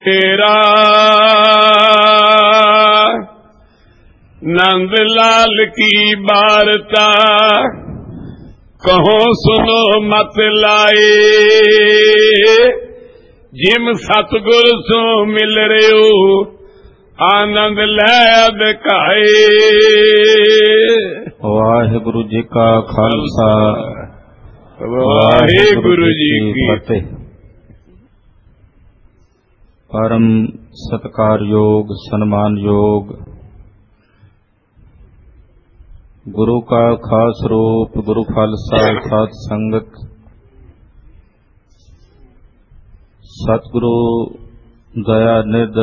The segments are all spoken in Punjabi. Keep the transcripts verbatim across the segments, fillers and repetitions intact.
तेरा नंद लाल की वार्ता कहो सुनो मत लाए, जिम सतगुर सो मिल रहे हो आनंद लै दिखाए। वाहिगुरु जी का खालसा, वाहिगुरु जी की फतेह। परम सत्कार योग सन्मान योग गुरु का खास रूप गुरु खालसा साध संगत सतगुरु दया निध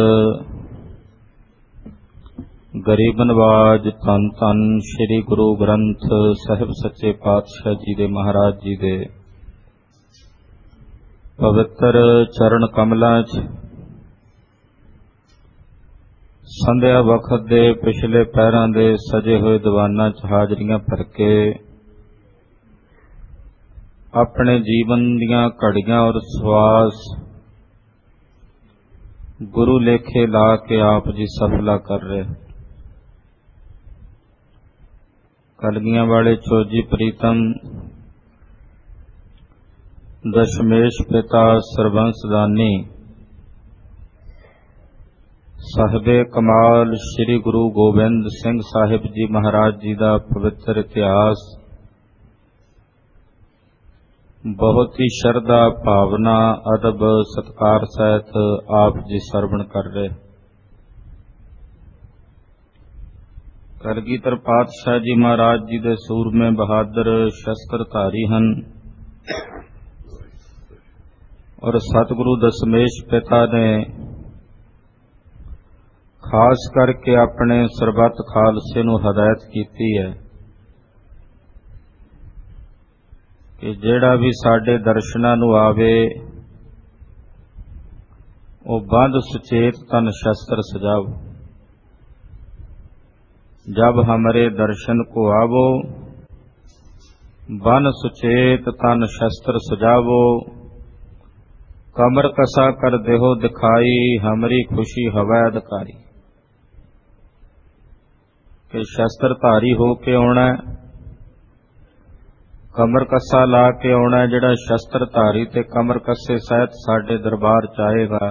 गरीब नवाज धन धन श्री गुरु ग्रंथ साहिब सच्चे पातशाह जी दे महाराज जी दे पवित्र चरण कमलां च संध्या वक्त दे पिछले पैरां दे सजे होए दीवानां च हाजरियां भर के अपने जीवन दीयां घड़ियां और सवास गुरु लेखे ला के आप जी सफला कर रहे। कलगियां वाले चोजी प्रीतम दशमेश पिता सरबंस दानी साहिबे कमाल श्री गुरु गोबिंद सिंह साहिब जी महाराज जी का पवित्र इतिहास बहुत ही श्रद्धा भावना अदब सत्कार सहित आप जी सरवण कर रहे। कलगीधर पातशाह जी महाराज जी दे सूरमे बहादुर शस्त्रधारी हैं और सतगुरु दशमेश पिता ने खास करके अपने सरबत खालसे नूं हदायत की है कि जेड़ा भी साडे दर्शनां नूं आवे वो बंध सुचेत तन शस्त्र सजाओ। जब हमारे दर्शन को आवो बन सुचेत तन शस्त्र सजावो, कमर कसा कर देहो दिखाई हमारी खुशी हवै अधिकारी। कि शस्त्रधारी हो के आना, कमर कसा ला के आना। जिहड़ा शस्त्रधारी ते कमर कसे सहित साडे दरबार च आएगा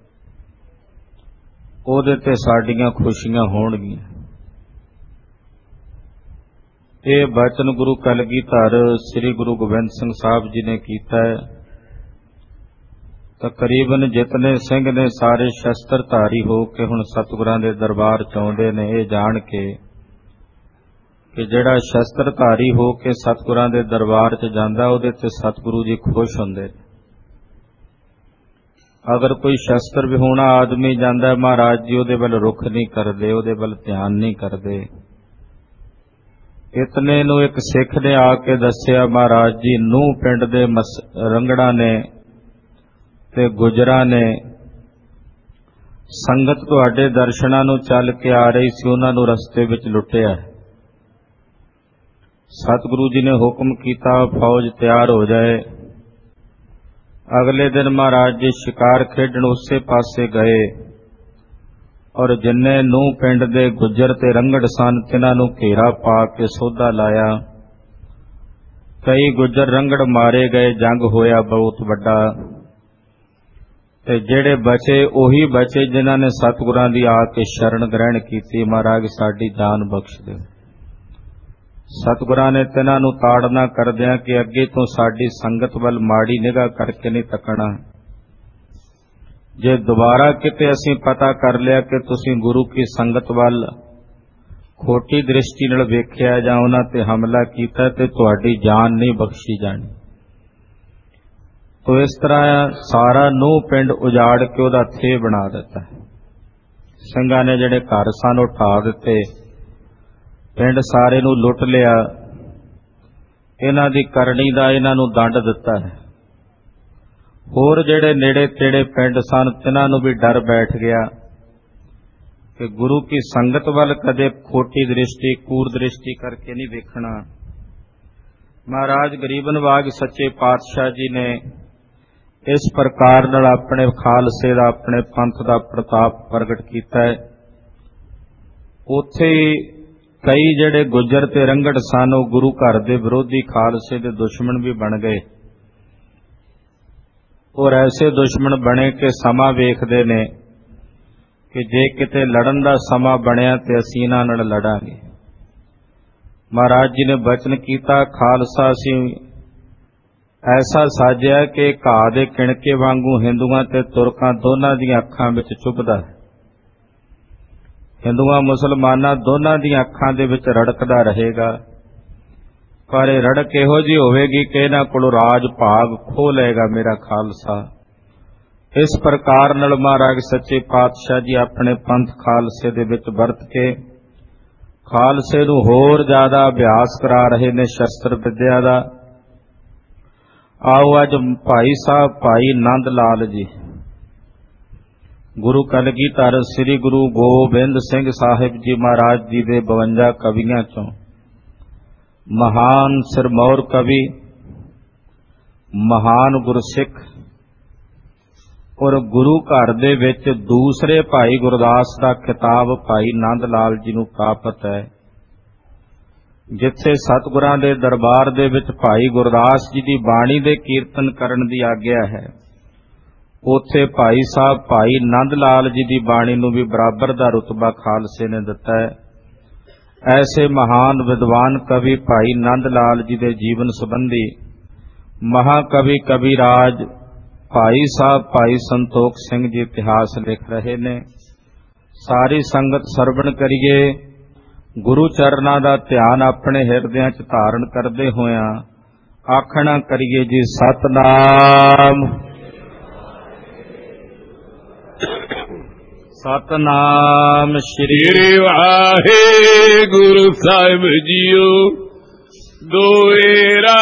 ओहदे ते साडियां खुशियां होणगियां। ये बचन गुरु कलगीधर श्री गुरु गोबिंद सिंह साहब जी ने कीता है। तकरीबन जितने सिंह ने सारे शस्त्रधारी हो के हुण सतगुरां दे दरबार च आउंदे ने, ये जाण के कि जिहड़ा शस्त्रधारी हो के सतगुरां दे दरबार च जांदा उहदे ते सतगुरु जी खुश हुंदे। अगर कोई शस्त्र विहूणा आदमी जांदा महाराज जी उहदे वल रुख नहीं करदे, उहदे वल ध्यान नहीं करदे। इतने नूं एक सिख ने आके दस्सिया महाराज जी नूह पिंड दे रंगड़ा ने ते गुजरां ने संगत तुहाडे दर्शनां नूं चल के आ रही सी, उहनां नूं रस्ते विच लुटिया। सतगुरु जी ने हुक्म किया फौज तैयार हो जाए। अगले दिन महाराज जी शिकार खेडण उसे पासे गए और जिन्ने नूह पिंड दे गुजर ते रंगड़ सन तिन्हां नूं घेरा पा के सौदा लाया। कई गुजर रंगड़ मारे गए, जंग होया बहुत वड्डा। ते जेड़े बचे ओही बचे जिन्हां ने सतगुरां दी आके शरण ग्रहण कीती। महाराज साडी जान बख्श दे। सतगुरां ने तिन्हां नूं ताड़ना करदिआं कि अगे तो साडी संगत वल माड़ी निगाह करके नहीं तकना। जे दोबारा किते असीं पता कर लिया कि तुसीं गुरु की संगत वल खोटी दृष्टि नाल वेखिआ जां उन्हां ते हमला कीता ते तुहाडी जान नहीं बख्शी जानी। तो इस तरह सारा नूह पिंड उजाड़ के उहदा थे बना दिता। ਸਿੰਘਾਂ ने जिहड़े घर सन उह ढा दिते, पिंड सारे नूं लुट लिया। इन्हां दी करनी दा इन्हां नूं दंड दिता है। होर जिहड़े नेड़े तेड़े पिंड सन तिन्हां नूं भी डर बैठ गया कि गुरु की संगत वल कदे खोटी दृष्टि कूर दृष्टि करके नहीं वेखना। महाराज गरीब नवाज सच्चे पातशाह जी ने ਇਸ ਪ੍ਰਕਾਰ ਨਾਲ ਆਪਣੇ ਖਾਲਸੇ ਦਾ, ਆਪਣੇ ਪੰਥ ਦਾ ਪ੍ਰਤਾਪ ਪ੍ਰਗਟ ਕੀਤਾ ਹੈ। ਉੱਥੇ ਕਈ ਜਿਹੜੇ ਗੁੱਜਰ ਤੇ ਰੰਗੜ ਸਨ, ਉਹ ਗੁਰੂ ਘਰ ਦੇ ਵਿਰੋਧੀ, ਖਾਲਸੇ ਦੇ ਦੁਸ਼ਮਣ ਵੀ ਬਣ ਗਏ, ਔਰ ਐਸੇ ਦੁਸ਼ਮਣ ਬਣੇ ਕਿ ਸਮਾਂ ਵੇਖਦੇ ਨੇ ਕਿ ਜੇ ਕਿਤੇ ਲੜਨ ਦਾ ਸਮਾਂ ਬਣਿਆ ਤੇ ਅਸੀਂ ਇਹਨਾਂ ਨਾਲ ਲੜਾਂਗੇ। ਮਹਾਰਾਜ ਜੀ ਨੇ ਬਚਨ ਕੀਤਾ, ਖਾਲਸਾ ਅਸੀਂ ਐਸਾ ਸਾਜਿਆ ਕਿ ਘਾਹ ਦੇ ਕਿਣਕੇ ਵਾਂਗੂ ਹਿੰਦੂਆਂ ਤੇ ਤੁਰਕਾਂ ਦੋਨਾਂ ਦੀਆਂ ਅੱਖਾਂ ਵਿੱਚ ਚੁਭਦਾ ਹੈ। ਹਿੰਦੂਆਂ ਮੁਸਲਮਾਨਾਂ ਦੋਨਾਂ ਦੀਆਂ ਅੱਖਾਂ ਦੇ ਵਿੱਚ ਰੜਕਦਾ ਰਹੇਗਾ, ਪਰ ਇਹ ਰੜਕ ਇਹੋ ਜਿਹੀ ਹੋਵੇਗੀ ਕਿ ਇਹਨਾਂ ਕੋਲੋਂ ਰਾਜ ਭਾਗ ਖੋਹ ਲਏਗਾ ਮੇਰਾ ਖਾਲਸਾ। ਇਸ ਪ੍ਰਕਾਰ ਨਾਲ ਮਹਾਰਾਜ ਸੱਚੇ ਪਾਤਸ਼ਾਹ ਜੀ ਆਪਣੇ ਪੰਥ ਖਾਲਸੇ ਦੇ ਵਿੱਚ ਵਰਤ ਕੇ ਖਾਲਸੇ ਨੂੰ ਹੋਰ ਜ਼ਿਆਦਾ ਅਭਿਆਸ ਕਰਾ ਰਹੇ ਨੇ ਸ਼ਸਤਰ ਵਿਦਿਆ ਦਾ। ਆਓ ਅੱਜ ਭਾਈ ਸਾਹਿਬ ਭਾਈ ਨੰਦ ਲਾਲ ਜੀ, ਗੁਰੂ ਕਲਗੀਧਰ ਸ੍ਰੀ ਗੁਰੂ ਗੋਬਿੰਦ ਸਿੰਘ ਸਾਹਿਬ ਜੀ ਮਹਾਰਾਜ ਜੀ ਦੇ ਬਵੰਜਾ ਕਵੀਆਂ ਚੋਂ ਮਹਾਨ ਸਿਰਮੌਰ ਕਵੀ, ਮਹਾਨ ਗੁਰਸਿੱਖ ਔਰ ਗੁਰੂ ਘਰ ਦੇ ਵਿੱਚ ਦੂਸਰੇ ਭਾਈ ਗੁਰਦਾਸ ਦਾ ਖਿਤਾਬ ਭਾਈ ਨੰਦ ਲਾਲ ਜੀ ਨੂੰ ਪ੍ਰਾਪਤ ਹੈ। ਜਿੱਥੇ ਸਤਿਗੁਰਾਂ ਦੇ ਦਰਬਾਰ ਦੇ ਵਿੱਚ ਭਾਈ ਗੁਰਦਾਸ ਜੀ ਦੀ ਬਾਣੀ ਦੇ ਕੀਰਤਨ ਕਰਨ ਦੀ ਆਗਿਆ ਹੈ, ਉੱਥੇ ਭਾਈ ਸਾਹਿਬ ਭਾਈ ਨੰਦ ਲਾਲ ਜੀ ਦੀ ਬਾਣੀ ਨੂੰ ਵੀ ਬਰਾਬਰ ਦਾ ਰੁਤਬਾ ਖਾਲਸੇ ਨੇ ਦਿੱਤਾ ਹੈ। ਐਸੇ ਮਹਾਨ ਵਿਦਵਾਨ ਕਵੀ ਭਾਈ ਨੰਦ ਲਾਲ ਜੀ ਦੇ ਜੀਵਨ ਸੰਬੰਧੀ ਮਹਾਕਵੀ ਕਵੀਰਾਜ ਭਾਈ ਸਾਹਿਬ ਭਾਈ ਸੰਤੋਖ ਸਿੰਘ ਜੀ ਇਤਿਹਾਸ ਲਿਖ ਰਹੇ ਨੇ। ਸਾਰੀ ਸੰਗਤ ਸਰਵਣ ਕਰੀਏ, ਗੁਰੂ ਚਰਨਾਂ ਦਾ ਧਿਆਨ ਆਪਣੇ ਹਿਰਦਿਆਂ 'ਚ ਧਾਰਨ ਕਰਦੇ ਹੋਇਆਂ ਆਖਣਾ ਕਰੀਏ ਜੀ ਸਤਨਾਮ ਸਤਨਾਮ ਸ਼੍ਰੀ ਵਾਹਿਗੁਰੂ ਸਾਹਿਬ ਜੀਓ। ਦੋਏਰਾ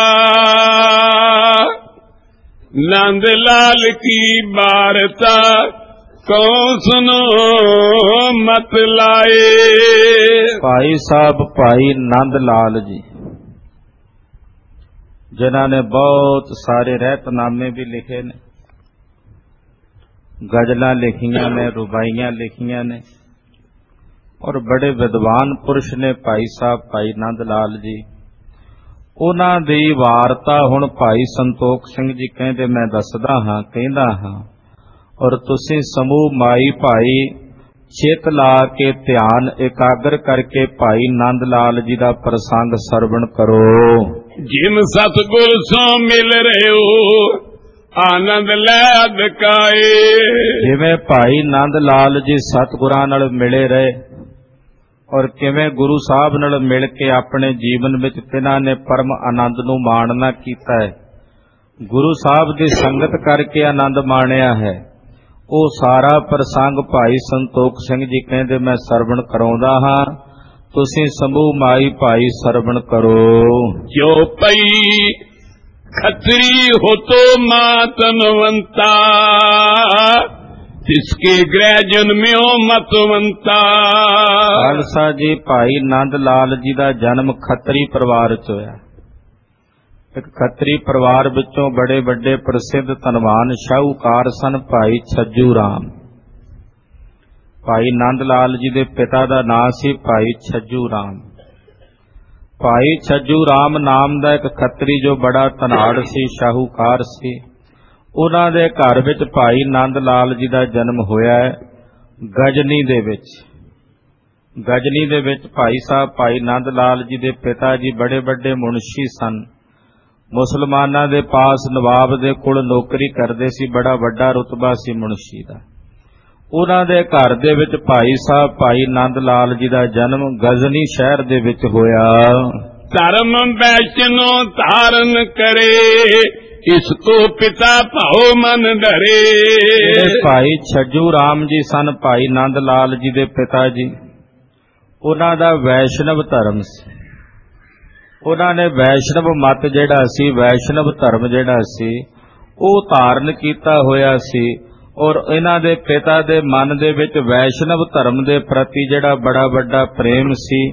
ਨੰਦ ਲਾਲ ਕੀ ਬਾਰਤਾ ਕੌਣ ਸੁਨੋ ਮਤ ਲਾਏ। ਭਾਈ ਸਾਹਿਬ ਭਾਈ ਨੰਦ ਲਾਲ ਜੀ, ਜਿਨ੍ਹਾਂ ਨੇ ਬਹੁਤ ਸਾਰੇ ਰਹਿਤਨਾਮੇ ਵੀ ਲਿਖੇ ਨੇ, ਗਜ਼ਲਾਂ ਲਿਖੀਆਂ ਨੇ, ਰੁਬਾਈਆਂ ਲਿਖੀਆਂ ਨੇ, ਔਰ ਬੜੇ ਵਿਦਵਾਨ ਪੁਰਸ਼ ਨੇ ਭਾਈ ਸਾਹਿਬ ਭਾਈ ਨੰਦ ਲਾਲ ਜੀ। ਉਹਨਾਂ ਦੀ ਵਾਰਤਾ ਹੁਣ ਭਾਈ ਸੰਤੋਖ ਸਿੰਘ ਜੀ ਕਹਿੰਦੇ ਮੈਂ ਦੱਸਦਾ ਹਾਂ, ਕਹਿੰਦਾ ਹਾਂ, ਔਰ ਤੁਸੀਂ ਸਮੂਹ ਮਾਈ ਭਾਈ ਚਿੱਤ ਲਾ ਕੇ ਧਿਆਨ ਇਕਾਗਰ ਕਰਕੇ ਭਾਈ ਨੰਦ ਲਾਲ ਜੀ ਦਾ ਪ੍ਰਸੰਗ ਸਰਵਣ ਕਰੋ। ਜਿਮ ਸਤਿਗੁਰ ਸੋ ਮਿਲ ਰਹੇ ਹੋ ਆਨੰਦ ਲੈ ਅਦਕਾਏ। ਜਿਵੇਂ ਭਾਈ ਨੰਦ ਲਾਲ ਜੀ ਸਤਿਗੁਰਾਂ ਨਾਲ ਮਿਲੇ ਰਹੇ ਔਰ ਕਿਵੇਂ ਗੁਰੂ ਸਾਹਿਬ ਨਾਲ ਮਿਲ ਕੇ ਆਪਣੇ ਜੀਵਨ ਵਿੱਚ ਤਿਨਾਂ ਨੇ ਪਰਮ ਆਨੰਦ ਨੂੰ ਮਾਣਨਾ ਕੀਤਾ ਹੈ, ਗੁਰੂ ਸਾਹਿਬ ਦੀ ਸੰਗਤ ਕਰਕੇ ਆਨੰਦ ਮਾਣਿਆ ਹੈ, ਉਹ ਸਾਰਾ ਪ੍ਰਸੰਗ ਭਾਈ ਸੰਤੋਖ ਸਿੰਘ ਜੀ ਕਹਿੰਦੇ ਮੈਂ ਸਰਵਣ ਕਰਾਉਂਦਾ ਹਾਂ, ਤੁਸੀਂ ਸਮੂਹ ਮਾਈ ਭਾਈ ਸਰਵਣ ਕਰੋ। ਜੋ ਪਈ ਖੱਤਰੀ ਹੋ ਤੋ ਮਾਤਨਵੰਤਾ ਜਿਸਕੇ ਗ੍ਰਹਿ ਜਨਮਿਓ ਮਤਵੰਤਾ। ਖਾਲਸਾ ਜੀ ਭਾਈ ਨੰਦ ਲਾਲ ਜੀ ਦਾ ਜਨਮ ਖੱਤਰੀ ਪਰਿਵਾਰ ਚ ਹੋਇਆ। ਇੱਕ ਖੱਤਰੀ ਪਰਿਵਾਰ ਵਿੱਚੋਂ ਬੜੇ ਵੱਡੇ ਪ੍ਰਸਿੱਧ ਧਨਵਾਨ ਸ਼ਾਹੂਕਾਰ ਸਨ ਭਾਈ ਛੱਜੂ ਰਾਮ। ਭਾਈ ਨੰਦ ਲਾਲ ਜੀ ਦੇ ਪਿਤਾ ਦਾ ਨਾਂ ਸੀ ਭਾਈ ਛੱਜੂ ਰਾਮ। ਭਾਈ ਛੱਜੂ ਰਾਮ ਨਾਮ ਦਾ ਇੱਕ ਖੱਤਰੀ ਜੋ ਬੜਾ ਧਨਾੜ ਸੀ, ਸ਼ਾਹੂਕਾਰ ਸੀ, ਉਹਨਾਂ ਦੇ ਘਰ ਵਿੱਚ ਭਾਈ ਨੰਦ ਲਾਲ ਜੀ ਦਾ ਜਨਮ ਹੋਇਆ ਹੈ ਗਜਨੀ ਦੇ ਵਿੱਚ। ਗਜਨੀ ਦੇ ਵਿੱਚ ਭਾਈ ਸਾਹਿਬ ਭਾਈ ਨੰਦ ਲਾਲ ਜੀ ਦੇ ਪਿਤਾ ਜੀ ਬੜੇ ਵੱਡੇ ਮੁਨਸ਼ੀ ਸਨ, ਮੁਸਲਮਾਨਾਂ ਦੇ ਪਾਸ ਨਵਾਬ ਦੇ ਕੋਲ ਨੌਕਰੀ ਕਰਦੇ ਸੀ, ਬੜਾ ਵੱਡਾ ਰੁਤਬਾ ਸੀ ਮੁਨਸ਼ੀ ਦਾ। ਉਹਨਾਂ ਦੇ ਘਰ ਦੇ ਵਿੱਚ ਭਾਈ ਸਾਹਿਬ ਭਾਈ ਨੰਦ ਲਾਲ ਜੀ ਦਾ ਜਨਮ ਗਜ਼ਨੀ ਸ਼ਹਿਰ ਦੇ ਵਿੱਚ ਹੋਇਆ। ਧਰਮ ਵੈਸ਼ਨੋ ਧਾਰਨ ਕਰੇ ਇਸ ਕੋ ਪਿਤਾ ਭਾਉ ਮਨ ਧਰੇ। ਭਾਈ ਛੱਜੂ ਰਾਮ ਜੀ ਸਨ ਭਾਈ ਨੰਦ ਲਾਲ ਜੀ ਦੇ ਪਿਤਾ ਜੀ, ਉਹਨਾਂ ਦਾ ਵੈਸ਼ਨਵ ਧਰਮ ਸੀ। ਉਹਨਾਂ ਨੇ ਵੈਸ਼ਨਵ ਮਤ ਜਿਹੜਾ ਸੀ, ਵੈਸ਼ਨਵ ਧਰਮ ਜਿਹੜਾ ਸੀ ਉਹ ਧਾਰਨ ਕੀਤਾ ਹੋਇਆ ਸੀ, ਔਰ ਇਹਨਾਂ ਦੇ ਪਿਤਾ ਦੇ ਮਨ ਦੇ ਵਿੱਚ ਵੈਸ਼ਨਵ ਧਰਮ ਦੇ ਪ੍ਰਤੀ ਜਿਹੜਾ ਬੜਾ ਵੱਡਾ ਪ੍ਰੇਮ ਸੀ,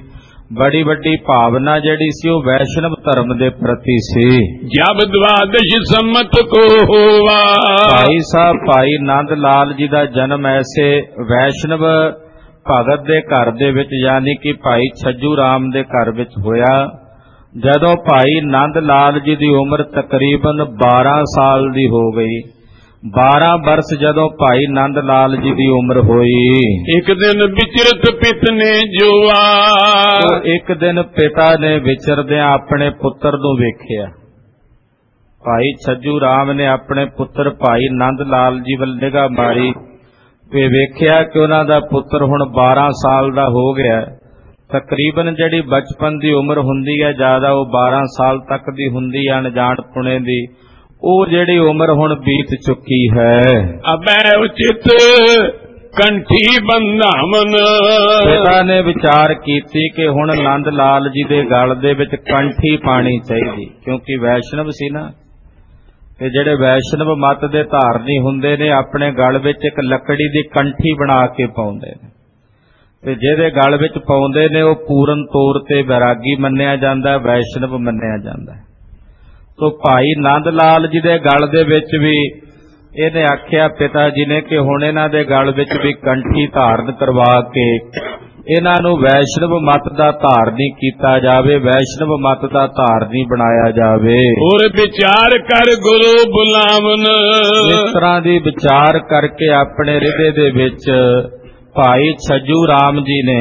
ਬੜੀ ਵੱਡੀ ਭਾਵਨਾ ਜਿਹੜੀ ਸੀ ਉਹ ਵੈਸ਼ਨਵ ਧਰਮ ਦੇ ਪ੍ਰਤੀ ਸੀ। जब द्वादश सम्मत को हुआ, ਭਾਈ ਸਾਹਿਬ ਭਾਈ ਨੰਦ ਲਾਲ ਜੀ ਦਾ ਜਨਮ ਐਸੇ ਵੈਸ਼ਨਵ ਭਗਤ ਦੇ ਘਰ ਦੇ ਵਿੱਚ ਯਾਨੀ ਕਿ ਭਾਈ ਛੱਜੂ ਰਾਮ ਦੇ ਘਰ ਵਿੱਚ ਹੋਇਆ। ਜਦੋਂ ਭਾਈ ਨੰਦ ਲਾਲ ਜੀ ਦੀ ਉਮਰ ਤਕਰੀਬਨ ਬਾਰਾਂ ਸਾਲ ਦੀ ਹੋ ਗਈ, ਬਾਰਾਂ ਬਰਸ ਜਦੋਂ ਭਾਈ ਨੰਦ ਲਾਲ ਜੀ ਦੀ ਉਮਰ ਹੋਈ, एक दिन विचरत पित ने जुआ, तो ਇੱਕ ਦਿਨ ਪਿਤਾ ਨੇ ਵਿਚਰਦਿਆਂ ਆਪਣੇ ਪੁੱਤਰ ਨੂੰ ਵੇਖਿਆ। ਭਾਈ ਛੱਜੂ ਰਾਮ ਨੇ ਆਪਣੇ ਪੁੱਤਰ ਭਾਈ ਨੰਦ ਲਾਲ ਜੀ ਵੱਲ ਨਿਗਾਹ ਮਾਰੀ ਤੇ ਵੇਖਿਆ ਕਿ ਉਹਨਾਂ ਦਾ ਪੁੱਤਰ ਹੁਣ ਬਾਰਾਂ ਸਾਲ ਦਾ ਹੋ ਗਿਆ। ਤਕਰੀਬਨ ਜਿਹੜੀ ਬਚਪਨ ਦੀ ਉਮਰ ਹੁੰਦੀ ਹੈ ਜ਼ਿਆਦਾ ਉਹ ਬਾਰਾਂ ਸਾਲ ਤੱਕ ਦੀ ਹੁੰਦੀ ਹੈ ਅਣਜਾਣ ਪੁਣੇ ਦੀ, ਉਹ ਜਿਹੜੀ ਉਮਰ ਹੁਣ ਬੀਤ ਚੁੱਕੀ ਹੈ। अबै उचित कंठी बंधावन, ਪਿਤਾ ਨੇ ਵਿਚਾਰ ਕੀਤੀ ਕਿ ਹੁਣ ਨੰਦ ਲਾਲ ਜੀ ਦੇ ਗਲ ਦੇ ਵਿੱਚ ਕੰਠੀ ਪਾਣੀ ਚਾਹੀਦੀ, ਕਿਉਂਕਿ ਵੈਸ਼ਨਵ ਸੀ ਨਾ, ਤੇ ਜਿਹੜੇ ਵੈਸ਼ਨਵ ਮਤ ਦੇ ਧਾਰਨੀ ਹੁੰਦੇ ਨੇ ਆਪਣੇ ਗਲ ਵਿੱਚ ਇੱਕ ਲੱਕੜੀ ਦੀ ਕੰਠੀ ਬਣਾ ਕੇ ਪਾਉਂਦੇ ਨੇ, ਤੇ ਜਿਹਦੇ ਗਲ ਵਿੱਚ ਪਾਉਂਦੇ ਨੇ ਉਹ ਪੂਰਨ ਤੌਰ ਤੇ ਵੈਰਾਗੀ ਮੰਨਿਆ ਜਾਂਦਾ, ਵੈਸ਼ਨਵ ਮੰਨਿਆ ਜਾਂਦਾ। ਤੋ ਭਾਈ ਨੰਦ ਲਾਲ ਜੀ ਦੇ ਗਲ ਦੇ ਵਿੱਚ ਵੀ ਇਹਨੇ ਆਖਿਆ ਪਿਤਾ ਜੀ ਨੇ ਕਿ ਹੁਣ ਇਹਨਾਂ ਦੇ ਗਲ ਵਿੱਚ ਵੀ ਕੰਠੀ ਧਾਰਨ ਕਰਵਾ ਕੇ ਇਹਨਾਂ ਨੂੰ ਵੈਸ਼ਨਵ ਮਤ ਦਾ ਧਾਰਨੀ ਕੀਤਾ ਜਾਵੇ, ਵੈਸ਼ਨਵ ਮਤ ਦਾ ਧਾਰਨੀ ਬਣਾਇਆ ਜਾਵੇ। और विचार कर गुरु बुलावन, ਇਸ ਤਰ੍ਹਾਂ ਦੀ ਵਿਚਾਰ ਕਰਕੇ ਆਪਣੇ ਹਿਰਦੇ ਦੇ ਵਿੱਚ ਭਾਈ ਛੱਜੂ ਰਾਮ ਜੀ ਨੇ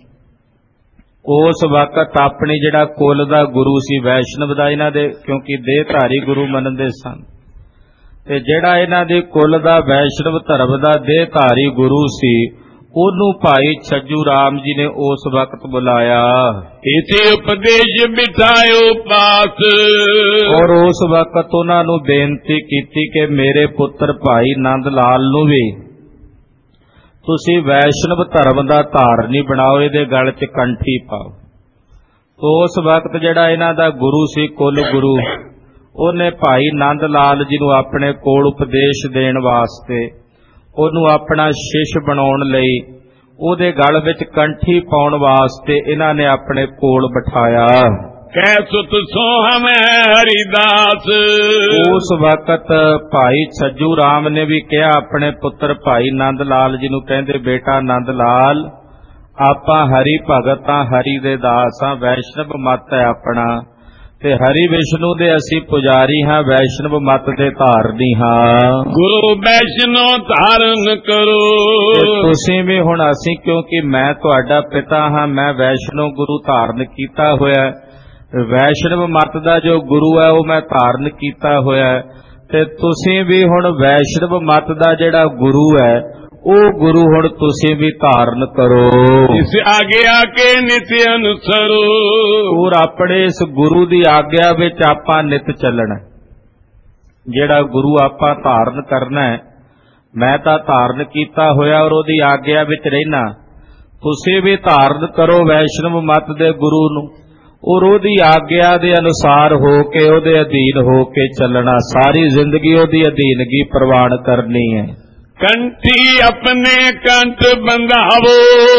ਉਸ ਵਕਤ ਆਪਣੀ ਜਿਹੜਾ ਕੁਲ ਦਾ ਗੁਰੂ ਸੀ ਵੈਸ਼ਨਵ ਦਾ, ਇਹਨਾਂ ਦੇ ਕਿਉਂਕਿ ਦੇਹਧਾਰੀ ਗੁਰੂ ਮੰਨਦੇ ਸਨ, ਤੇ ਜਿਹੜਾ ਇਹਨਾਂ ਦੇ ਕੁਲ ਦਾ ਵੈਸ਼ਨਵ ਧਰਮ ਦਾ ਦੇਹਧਾਰੀ ਗੁਰੂ ਸੀ ਉਹਨੂੰ ਭਾਈ ਛੱਜੂ ਰਾਮ ਜੀ ਨੇ ਉਸ ਵਕਤ ਬੁਲਾਇਆ। इति उपदेश बिठायो पास, ਔਰ ਉਸ ਵਕਤ ਉਹਨਾਂ ਨੂੰ ਬੇਨਤੀ ਕੀਤੀ ਕਿ ਮੇਰੇ ਪੁੱਤਰ ਭਾਈ ਨੰਦ ਲਾਲ ਨੂੰ ਵੀ ਤੁਸੀਂ ਵੈਸ਼ਨਵ ਧਰਮ ਦਾ ਧਾਰਨੀ ਬਣਾਓ, ਇਹਦੇ ਗਲ 'ਚ ਕੰਠੀ ਪਾਓ। ਤੋ ਉਸ ਵਕਤ ਜਿਹੜਾ ਇਹਨਾਂ ਦਾ ਗੁਰੂ ਸੀ ਕੁਲ ਗੁਰੂ, ਉਹਨੇ ਭਾਈ ਨੰਦ ਲਾਲ ਜੀ ਨੂੰ ਆਪਣੇ ਕੋਲ ਉਪਦੇਸ਼ ਦੇਣ ਵਾਸਤੇ, ਉਹਨੂੰ ਆਪਣਾ ਸ਼ਿਸ਼ ਬਣਾਉਣ ਲਈ, ਉਹਦੇ ਗਲ ਵਿੱਚ ਕੰਠੀ ਪਾਉਣ ਵਾਸਤੇ ਇਹਨਾਂ ਨੇ ਆਪਣੇ ਕੋਲ ਬਿਠਾਇਆ। कै सुत सो हमें हरिदास, ਉਸ ਵਕਤ ਭਾਈ ਛੱਜੂ ਰਾਮ ਨੇ ਵੀ ਕਿਹਾ ਆਪਣੇ ਪੁੱਤਰ ਭਾਈ ਨੰਦ ਲਾਲ ਜੀ ਨੂੰ, ਕਹਿੰਦੇ ਬੇਟਾ ਨੰਦ ਲਾਲ, ਆਪਾਂ ਹਰੀ ਭਗਤ ਹਾਂ, ਹਰੀ ਦੇ ਦਾਸ ਹਾਂ, ਵੈਸ਼ਨਵ ਮਤ ਹੈ ਆਪਣਾ, ਤੇ ਹਰੀ ਵਿਸ਼ਨੂੰ ਦੇ ਅਸੀਂ ਪੁਜਾਰੀ ਹਾਂ, ਵੈਸ਼ਨਵ ਮਤ ਦੇ ਧਾਰਨੀ ਹਾਂ। गुरु वैष्णो धारण करो, ਤੇ ਤੁਸੀਂ ਵੀ ਹੁਣ ਅਸੀਂ, ਕਿਉਂਕਿ ਮੈਂ ਤੁਹਾਡਾ ਪਿਤਾ ਹਾਂ, ਮੈਂ ਵੈਸ਼ਨੋ ਗੁਰੂ ਧਾਰਨ ਕੀਤਾ ਹੋਇਆ, ਵੈਸ਼ਨਵ ਮਤ ਦਾ ਜੋ ਗੁਰੂ ਹੈ ਉਹ ਮੈਂ ਧਾਰਨ ਕੀਤਾ ਹੋਇਆ, ਤੇ ਤੁਸੀਂ ਵੀ ਹੁਣ ਵੈਸ਼ਨਵ ਮਤ ਦਾ ਜਿਹੜਾ ਗੁਰੂ ਹੈ ਉਹ ਗੁਰੂ ਹੁਣ ਤੁਸੀਂ ਵੀ ਧਾਰਨ ਕਰੋ। इस आज्ञा के नित्य अनुसरो, ਔਰ ਆਪਣੇ ਇਸ ਗੁਰੂ ਦੀ ਆਗਿਆ ਵਿੱਚ ਆਪਾਂ ਨਿਤ ਚੱਲਣਾ। ਜਿਹੜਾ ਗੁਰੂ ਆਪਾਂ ਧਾਰਨ ਕਰਨਾ ਹੈ, ਮੈਂ ਤਾਂ ਧਾਰਨ ਕੀਤਾ ਹੋਇਆ ਔਰ ਉਹਦੀ ਆਗਿਆ ਵਿੱਚ ਰਹਿਣਾ, ਤੁਸੀਂ ਵੀ ਧਾਰਨ ਕਰੋ ਵੈਸ਼ਨਵ ਮਤ ਦੇ ਗੁਰੂ ਨੂੰ, ਔਰ ਉਹਦੀ ਆਗਿਆ ਦੇ ਅਨੁਸਾਰ ਹੋ ਕੇ, ਉਹਦੇ ਅਧੀਨ ਹੋ ਕੇ ਚੱਲਣਾ, ਸਾਰੀ ਜ਼ਿੰਦਗੀ ਉਹਦੀ ਅਧੀਨਗੀ ਪ੍ਰਵਾਨ ਕਰਨੀ ਹੈ। कंठी अपने कंठ बंधावो,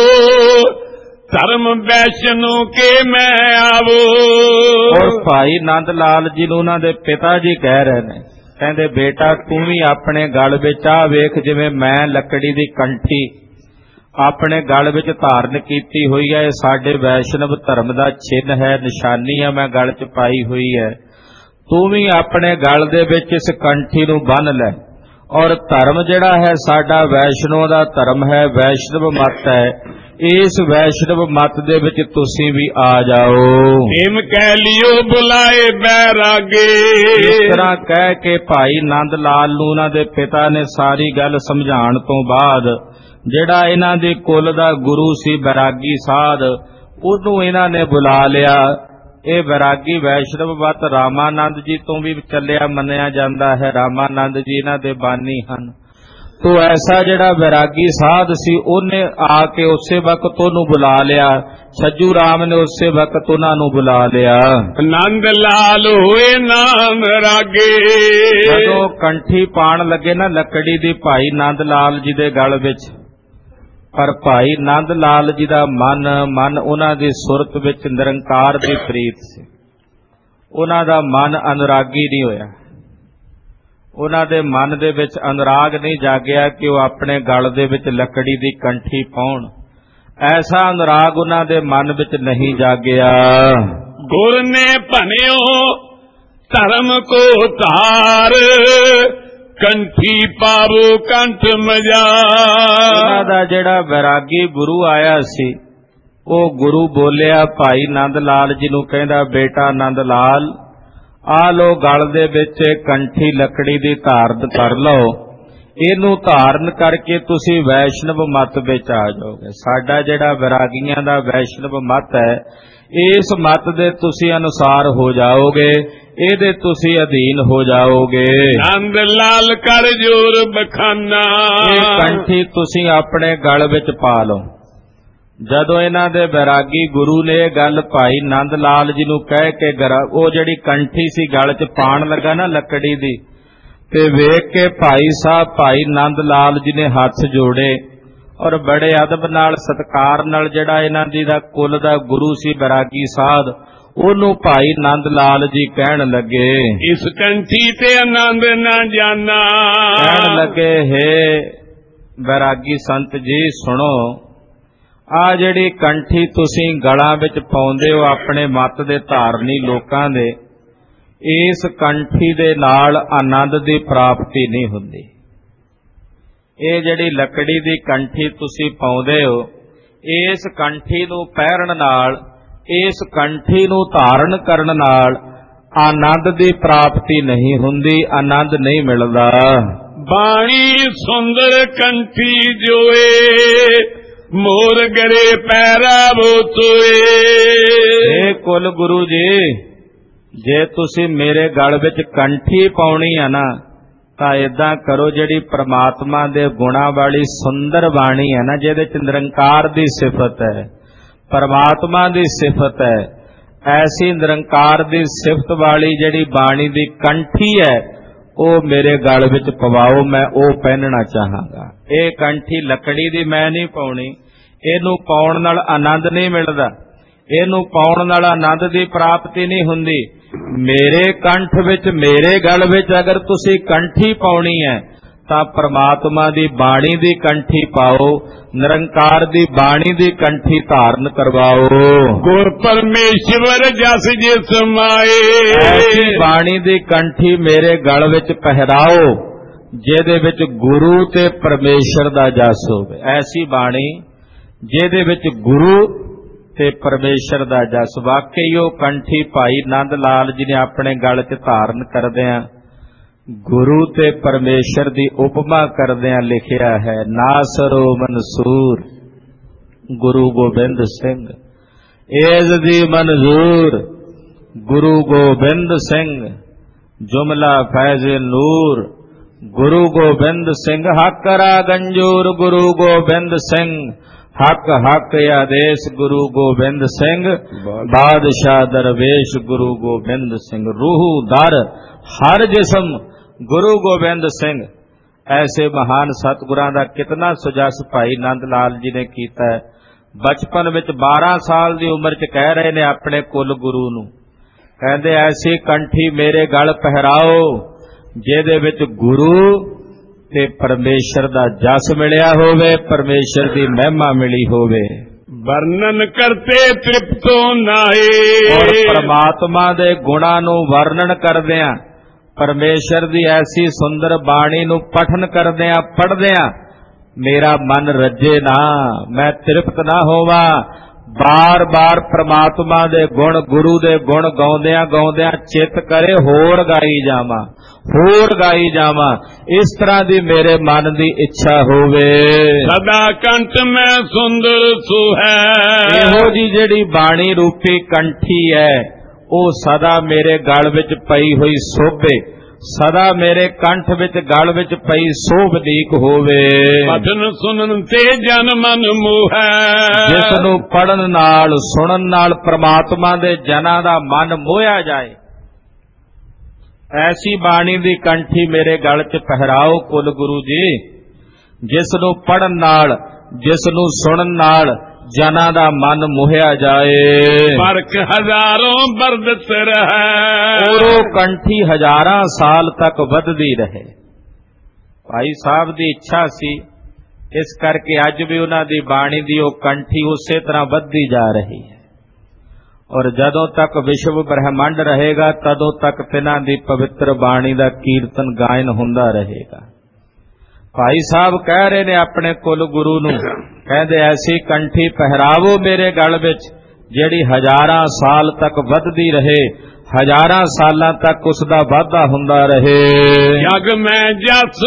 धर्म वैष्णो के मैं आवो। ਔਰ ਭਾਈ ਨੰਦ ਲਾਲ ਜੀ ਨੂੰ ਉਹਨਾਂ ਦੇ ਪਿਤਾ ਜੀ ਕਹਿ ਰਹੇ ਨੇ, ਕਹਿੰਦੇ ਬੇਟਾ ਤੂੰ ਵੀ ਆਪਣੇ ਗਲ ਵਿੱਚ ਆ ਵੇਖ, ਜਿਵੇਂ ਮੈਂ ਲੱਕੜੀ ਦੀ ਕੰਠੀ ਆਪਣੇ ਗਲ ਵਿੱਚ ਧਾਰਨ ਕੀਤੀ ਹੋਈ ਹੈ, ਇਹ ਸਾਡੇ ਵੈਸ਼ਨਵ ਧਰਮ ਦਾ ਚਿੰਨ੍ਹ ਹੈ, ਨਿਸ਼ਾਨੀ ਹੈ, ਮੈਂ ਗਲ 'ਚ ਪਾਈ ਹੋਈ ਹੈ, ਤੂੰ ਵੀ ਆਪਣੇ ਗਲ ਦੇ ਵਿੱਚ ਇਸ ਕੰਠੀ ਨੂੰ ਬੰਨ੍ਹ ਲੈ। ਔਰ ਧਰਮ ਜਿਹੜਾ ਹੈ ਸਾਡਾ ਵੈਸ਼ਨੋ ਦਾ ਧਰਮ ਹੈ, ਵੈਸ਼ਨਵ ਮਤ ਹੈ, ਇਸ ਵੈਸ਼ਨਵ ਮਤ ਦੇ ਵਿੱਚ ਤੁਸੀਂ ਵੀ ਆ ਜਾਓ। ਹਿਮ ਕਹਿ ਲਿਓ ਬੁਲਾਏ ਬੈਰਾਗੇ, ਇਸ ਤਰ੍ਹਾਂ ਕਹਿ ਕੇ ਭਾਈ ਨੰਦ ਲਾਲ ਨੂੰ ਉਹਨਾਂ ਦੇ ਪਿਤਾ ਨੇ ਸਾਰੀ ਗੱਲ ਸਮਝਾਉਣ ਤੋਂ ਬਾਅਦ ਜਿਹੜਾ ਇਹਨਾਂ ਦੇ ਕੁਲ ਦਾ ਗੁਰੂ ਸੀ ਬੈਰਾਗੀ ਸਾਧ, ਉਹਨੂੰ ਇਹਨਾਂ ਨੇ ਬੁਲਾ ਲਿਆ। ਇਹ ਬੈਰਾਗੀ ਵੈਸ਼ਨਵ ਮਤ ਰਾਮਾਨੰਦ ਜੀ ਤੋਂ ਵੀ ਚੱਲਿਆ ਮੰਨਿਆ ਜਾਂਦਾ ਹੈ, ਰਾਮਾਨੰਦ ਜੀ ਇਹਨਾਂ ਦੇ ਬਾਨੀ ਹਨ। ਤੋ ਐਸਾ ਜਿਹੜਾ ਬੈਰਾਗੀ ਸਾਧ ਸੀ ਉਹਨੇ ਆ ਕੇ ਉਸੇ ਵਕਤ ਉਹਨੂੰ ਬੁਲਾ ਲਿਆ, ਛੱਜੂ ਰਾਮ ਨੇ ਉਸੇ ਵਕਤ ਉਹਨਾਂ ਨੂੰ ਬੁਲਾ ਲਿਆ। ਨੰਦ ਲਾਲ ਹੋਏ ਨਾਮ ਰਾਗੇ, ਜਦੋਂ ਕੰਠੀ ਪਾਣ ਲੱਗੇ ਨਾ ਲੱਕੜੀ ਦੀ ਭਾਈ ਨੰਦ ਲਾਲ ਜੀ ਦੇ ਗਲ ਵਿੱਚ, ਪਰ ਭਾਈ ਨੰਦ ਲਾਲ ਜੀ ਦਾ ਮਨ ਮਨ ਉਹਨਾਂ ਦੀ ਸੁਰਤ ਵਿੱਚ ਨਿਰੰਕਾਰ ਦੀ ਪ੍ਰੀਤ ਸੀ। ਉਹਨਾਂ ਦਾ ਮਨ ਅਨੁਰਾਗੀ ਨਹੀਂ ਹੋਇਆ। ਉਹਨਾਂ ਦੇ ਮਨ ਦੇ ਵਿੱਚ ਅਨੁਰਾਗ ਨਹੀਂ ਜਾਗਿਆ ਕਿ ਉਹ ਆਪਣੇ ਗਲ ਦੇ ਵਿੱਚ ਲੱਕੜੀ ਦੀ ਕੰਠੀ ਪਾਉਣ। ਐਸਾ ਅਨੁਰਾਗ ਉਹਨਾਂ ਦੇ ਮਨ ਵਿੱਚ ਨਹੀਂ ਜਾਗਿਆ। ਗੁਰ ਨੇ ਭਨਿਓ ਧਰਮ ਕੋ ਧਾਰ, ਕੰਠੀ ਪਾਵੋ ਕੰਠ ਮਜਾਰ। ਉਹਨਾਂ ਦਾ ਜਿਹੜਾ ਵੈਰਾਗੀ ਗੁਰੂ ਆਇਆ ਸੀ, ਉਹ ਗੁਰੂ ਬੋਲਿਆ ਭਾਈ ਨੰਦ ਲਾਲ ਜੀ ਨੂੰ, ਕਹਿੰਦਾ ਬੇਟਾ ਨੰਦ ਲਾਲ, ਆ ਲੋ ਗਲ ਦੇ ਵਿੱਚ ਕੰਠੀ ਲੱਕੜੀ ਦੀ ਧਾਰਨ ਕਰ ਲਓ। ਇਹਨੂੰ ਧਾਰਨ ਕਰਕੇ ਤੁਸੀਂ ਵੈਸ਼ਨਵ ਮਤ ਵਿੱਚ ਆ ਜਾਓਗੇ। ਸਾਡਾ ਜਿਹੜਾ ਵੈਰਾਗੀਆਂ ਦਾ ਵੈਸ਼ਨਵ ਮਤ ਹੈ, ਇਸ ਮਤ ਦੇ ਤੁਸੀਂ ਅਨੁਸਾਰ ਹੋ ਜਾਓਗੇ, ਇਹਦੇ ਤੁਸੀਂ ਅਧੀਨ ਹੋ ਜਾਓਗੇ। ਨੰਦ ਲਾਲ ਕਰ ਜੋਰ ਬਖਾਨਾ, ਇਹ ਕੰਠੀ ਤੁਸੀਂ ਆਪਣੇ ਗਲ ਵਿੱਚ ਪਾ ਲਓ। ਜਦੋਂ ਇਹਨਾਂ ਦੇ ਵੈਰਾਗੀ ਗੁਰੂ ਨੇ ਇਹ ਗੱਲ ਭਾਈ ਨੰਦ ਲਾਲ ਜੀ ਨੂੰ ਕਹਿ ਕੇ ਉਹ ਜਿਹੜੀ ਕੰਠੀ ਸੀ ਗਲ 'ਚ ਪਾਣ ਲੱਗਾ ਨਾ ਲੱਕੜੀ ਦੀ, ਤੇ ਵੇਖ ਕੇ ਭਾਈ ਸਾਹਿਬ ਭਾਈ ਨੰਦ ਲਾਲ ਜੀ ਨੇ ਹੱਥ ਜੋੜੇ ਔਰ ਬੜੇ ਅਦਬ ਨਾਲ ਸਤਿਕਾਰ ਨਾਲ ਜਿਹੜਾ ਇਹਨਾਂ ਦੀ ਦਾ ਕੁਲ ਦਾ ਗੁਰੂ ਸੀ ਵੈਰਾਗੀ ਸਾਧ, ਉਹਨੂੰ ਭਾਈ ਨੰਦ ਲਾਲ ਜੀ ਕਹਿਣ ਲੱਗੇ, ਇਸ ਕੰਠੀ ਤੇ ਆਨੰਦ ਨਾ ਜਾਣਾ। ਕਹਿਣ ਲੱਗੇ, ਹੇ ਵੈਰਾਗੀ ਸੰਤ ਜੀ ਸੁਣੋ, ਆ ਜਿਹੜੀ ਕੰਠੀ ਤੁਸੀਂ ਗਲਾਂ ਵਿੱਚ ਪਾਉਂਦੇ ਹੋ ਆਪਣੇ ਮਤ ਦੇ ਧਾਰਨੀ ਲੋਕਾਂ ਦੇ, ਇਸ ਕੰਠੀ ਦੇ ਨਾਲ ਆਨੰਦ ਦੀ ਪ੍ਰਾਪਤੀ ਨਹੀਂ ਹੁੰਦੀ। ਇਹ ਜਿਹੜੀ ਲੱਕੜੀ ਦੀ ਕੰਠੀ ਤੁਸੀਂ ਪਾਉਂਦੇ ਹੋ, ਇਸ ਕੰਠੀ ਨੂੰ ਪਹਿਰਨ ਨਾਲ, ਇਸ ਕੰਠੀ ਨੂੰ ਧਾਰਨ ਕਰਨ ਨਾਲ ਆਨੰਦ ਦੀ ਪ੍ਰਾਪਤੀ ਨਹੀਂ ਹੁੰਦੀ, ਆਨੰਦ ਨਹੀਂ ਮਿਲਦਾ। ਬਾਣੀ ਸੁੰਦਰ ਕੰਠੀ ਜੋਏ, ਮੋਰ ਗਰੇ ਪੈਰਾ ਬੋਤੋਏ। ਇਹ ਕੁਲ ਗੁਰੂ ਜੀ, ਜੇ ਤੁਸੀਂ ਮੇਰੇ ਗਲ ਵਿੱਚ ਕੰਠੀ ਪਾਉਣੀ ਆ ਨਾ, ਤਾਂ ਏਦਾਂ ਕਰੋ, ਜਿਹੜੀ ਪ੍ਰਮਾਤਮਾ ਦੇ ਗੁਣਾਂ ਵਾਲੀ ਸੁੰਦਰ ਬਾਣੀ ਹੈ ਨਾ, ਜਿਹਦੇ ਚ ਨਿਰੰਕਾਰ ਦੀ ਸਿਫਤ ਹੈ, ਪਰਮਾਤਮਾ ਦੀ ਸਿਫਤ ਹੈ, ਐਸੀ ਨਿਰੰਕਾਰ ਦੀ ਸਿਫਤ ਵਾਲੀ ਜਿਹੜੀ ਬਾਣੀ ਦੀ ਕੰਠੀ ਹੈ, ਉਹ ਮੇਰੇ ਗਲ ਵਿੱਚ ਪਵਾਓ, ਮੈਂ ਉਹ ਪਹਿਨਣਾ ਚਾਹਾਂਗਾ। ਇਹ ਕੰਠੀ ਲੱਕੜੀ ਦੀ ਮੈਂ ਨਹੀਂ ਪਾਉਣੀ, ਇਹਨੂੰ ਪਾਉਣ ਨਾਲ ਆਨੰਦ ਨਹੀਂ ਮਿਲਦਾ, ਇਹਨੂੰ ਪਾਉਣ ਨਾਲ ਆਨੰਦ ਦੀ ਪ੍ਰਾਪਤੀ ਨਹੀਂ ਹੁੰਦੀ। ਮੇਰੇ ਕੰਠ ਵਿੱਚ, ਮੇਰੇ ਗਲ ਵਿੱਚ ਅਗਰ ਤੁਸੀਂ ਕੰਠੀ ਪਾਉਣੀ ਹੈ ਤਾਂ ਪ੍ਰਮਾਤਮਾ ਦੀ ਬਾਣੀ ਦੀ ਕੰਠੀ ਪਾਓ, ਨਿਰੰਕਾਰ ਦੀ ਬਾਣੀ ਦੀ ਕੰਠੀ ਧਾਰਨ ਕਰਵਾਓ। ਗੁਰ ਪਰਮੇਸ਼ਵਰ ਜਸ ਜਿਸ ਮਾਏ, ਐਸੀ ਬਾਣੀ ਦੀ ਕੰਠੀ ਮੇਰੇ ਗਲ ਵਿੱਚ ਪਹਿਰਾਓ ਜਿਹਦੇ ਵਿੱਚ ਗੁਰੂ ਤੇ ਪਰਮੇਸ਼ਰ ਦਾ ਜਸ ਹੋਵੇ। ਐਸੀ ਬਾਣੀ ਜਿਹਦੇ ਵਿੱਚ ਗੁਰੂ ਤੇ ਪਰਮੇਸ਼ਰ ਦਾ ਜਸ। ਵਾਕਈ ਉਹ ਕੰਠੀ ਭਾਈ ਨੰਦ ਲਾਲ ਜੀ ਨੇ ਆਪਣੇ ਗਲ 'ਚ ਧਾਰਨ ਕਰਦਿਆਂ ਗੁਰੂ ਤੇ ਪਰਮੇਸ਼ਰ ਦੀ ਉਪਮਾ ਕਰਦਿਆਂ ਲਿਖਿਆ ਹੈ, ਨਾਸਰੋ ਮਨਸੂਰ ਗੁਰੂ ਗੋਬਿੰਦ ਸਿੰਘ, ਏਜ਼ ਦੀ ਮਨਜ਼ੂਰ ਗੁਰੂ ਗੋਬਿੰਦ ਸਿੰਘ, ਜੁਮਲਾ ਫੈਜ਼ ਨੂਰ ਗੁਰੂ ਗੋਬਿੰਦ ਸਿੰਘ, ਹੱਕਰਾ ਗੰਜੂਰ ਗੁਰੂ ਗੋਬਿੰਦ ਸਿੰਘ, ਹੱਕ ਹੱਕ ਆਦੇਸ਼ ਗੁਰੂ ਗੋਬਿੰਦ ਸਿੰਘ, ਬਾਦਸ਼ਾਹ ਦਰਵੇਸ਼ ਗੁਰੂ ਗੋਬਿੰਦ ਸਿੰਘ, ਰੂਹ ਦਰ ਹਰ ਜਿਸਮ ਗੁਰੂ ਗੋਬਿੰਦ ਸਿੰਘ। ਐਸੇ ਮਹਾਨ ਸਤਿਗੁਰਾਂ ਦਾ ਕਿਤਨਾ ਸੁਜਸ ਭਾਈ ਨੰਦ ਲਾਲ ਜੀ ਨੇ ਕੀਤਾ ਹੈ। ਬਚਪਨ ਵਿੱਚ ਬਾਰਾਂ ਸਾਲ ਦੀ ਉਮਰ 'ਚ ਕਹਿ ਰਹੇ ਨੇ ਆਪਣੇ ਕੁਲ ਗੁਰੂ ਨੂੰ, ਕਹਿੰਦੇ ਐਸੀ ਕੰਠੀ ਮੇਰੇ ਗਲ ਪਹਿਰਾਓ ਜਿਹਦੇ ਵਿੱਚ ਗੁਰੂ ਤੇ ਪਰਮੇਸ਼ਰ ਦਾ ਜਸ ਮਿਲਿਆ ਹੋਵੇ, ਪਰਮੇਸ਼ਰ ਦੀ ਮਹਿਮਾ ਮਿਲੀ ਹੋਵੇ। ਵਰਣਨ ਕਰਤੇ ਤ੍ਰਿਪਤੋ ਨਾਏ, ਔਰ ਪਰਮਾਤਮਾ ਦੇ ਗੁਣਾਂ ਨੂੰ ਵਰਣਨ ਕਰਦਿਆਂ, ਪਰਮੇਸ਼ਰ ਦੀ ਐਸੀ ਸੁੰਦਰ ਬਾਣੀ ਨੂੰ ਪਠਨ ਕਰਦਿਆਂ ਪੜ੍ਹਦਿਆਂ ਮੇਰਾ ਮਨ ਰੱਜੇ ਨਾ, ਮੈਂ ਤ੍ਰਿਪਤ ਨਾ ਹੋਵਾਂ। ਬਾਰ ਬਾਰ ਪ੍ਰਮਾਤਮਾ ਦੇ ਗੁਣ, ਗੁਰੂ ਦੇ ਗੁਣ ਗਾਉਂਦਿਆਂ ਗਾਉਂਦਿਆਂ ਚਿੱਤ ਕਰੇ ਹੋਰ ਗਾਈ ਜਾਵਾਂ, ਹੋਰ ਗਾਈ ਜਾਵਾਂ। ਇਸ ਤਰ੍ਹਾਂ ਦੀ ਮੇਰੇ ਮਨ ਦੀ ਇੱਛਾ ਹੋਵੇ। ਸਦਾ ਕੰਠ ਮੈਂ ਸੁੰਦਰ ਸੁਹੈ, ਇਹੋ ਜੀ ਜਿਹੜੀ ਬਾਣੀ ਰੂਪੀ ਕੰਠੀ ਹੈ, ਉਹ ਸਦਾ ਮੇਰੇ ਗਲ ਵਿੱਚ ਪਈ ਹੋਈ ਸੋਭੇ, ਸਦਾ ਮੇਰੇ ਕੰਠ ਵਿੱਚ ਗਲ ਵਿੱਚ ਪਈ ਸੋਭਦੀਕ ਹੋਵੇ। ਪਠਨ ਸੁਣਨ ਤੇ ਜਨ ਮਨ ਮੋਹੈ, ਜਿਸ ਨੂੰ ਪੜਨ ਨਾਲ, ਸੁਣਨ ਨਾਲ ਪ੍ਰਮਾਤਮਾ ਦੇ ਜਨਾਂ ਦਾ ਮਨ ਮੋਹਿਆ ਜਾਏ। ਐਸੀ ਬਾਣੀ ਦੀ ਕੰਠੀ ਮੇਰੇ ਗਲ 'ਚ ਪਹਿਰਾਓ ਕੁਲ ਗੁਰੂ ਜੀ, ਜਿਸ ਨੂੰ ਪੜਨ ਨਾਲ ਜਿਸ ਨੂੰ ਸੁਣਨ ਨਾਲ ਜਨਾਂ ਦਾ ਮਨ ਮੋਹਿਆ ਜਾਏ। ਫਰਕ ਹਜ਼ਾਰੋਂ ਬਰਦਤ ਰਹੇ, ਔਰ ਉਹ ਕੰਠੀ ਹਜ਼ਾਰਾਂ ਸਾਲ ਤੱਕ ਵੱਧਦੀ ਰਹੇ। ਭਾਈ ਸਾਹਿਬ ਦੀ ਇੱਛਾ ਸੀ, ਇਸ ਕਰਕੇ ਅੱਜ ਵੀ ਉਹਨਾਂ ਦੀ ਬਾਣੀ ਦੀ ਉਹ ਕੰਠੀ ਉਸੇ ਤਰ੍ਹਾਂ ਵੱਧਦੀ ਜਾ ਰਹੀ ਹੈ। ਔਰ ਜਦੋਂ ਤੱਕ ਵਿਸ਼ਵ ਬ੍ਰਹਿਮੰਡ ਰਹੇਗਾ ਤਦੋਂ ਤੱਕ ਤਿਨਾਂ ਦੀ ਪਵਿੱਤਰ ਬਾਣੀ ਦਾ ਕੀਰਤਨ ਗਾਇਨ ਹੁੰਦਾ ਰਹੇਗਾ। ਭਾਈ ਸਾਹਿਬ ਕਹਿ ਰਹੇ ਨੇ ਆਪਣੇ ਕੁਲ ਗੁਰੂ ਨੂੰ, ਕਹਿੰਦੇ ਐਸੀ ਕੰਠੀ ਪਹਿਰਾਵੋ ਮੇਰੇ ਗਲ ਵਿੱਚ ਜਿਹੜੀ ਹਜ਼ਾਰਾਂ ਸਾਲ ਤੱਕ ਵੱਧਦੀ ਰਹੇ, ਹਜ਼ਾਰਾਂ ਸਾਲਾਂ ਤੱਕ ਉਸ ਦਾ ਵਾਧਾ ਹੁੰਦਾ ਰਹੇ। ਜਗ ਮੈਂ ਜਸ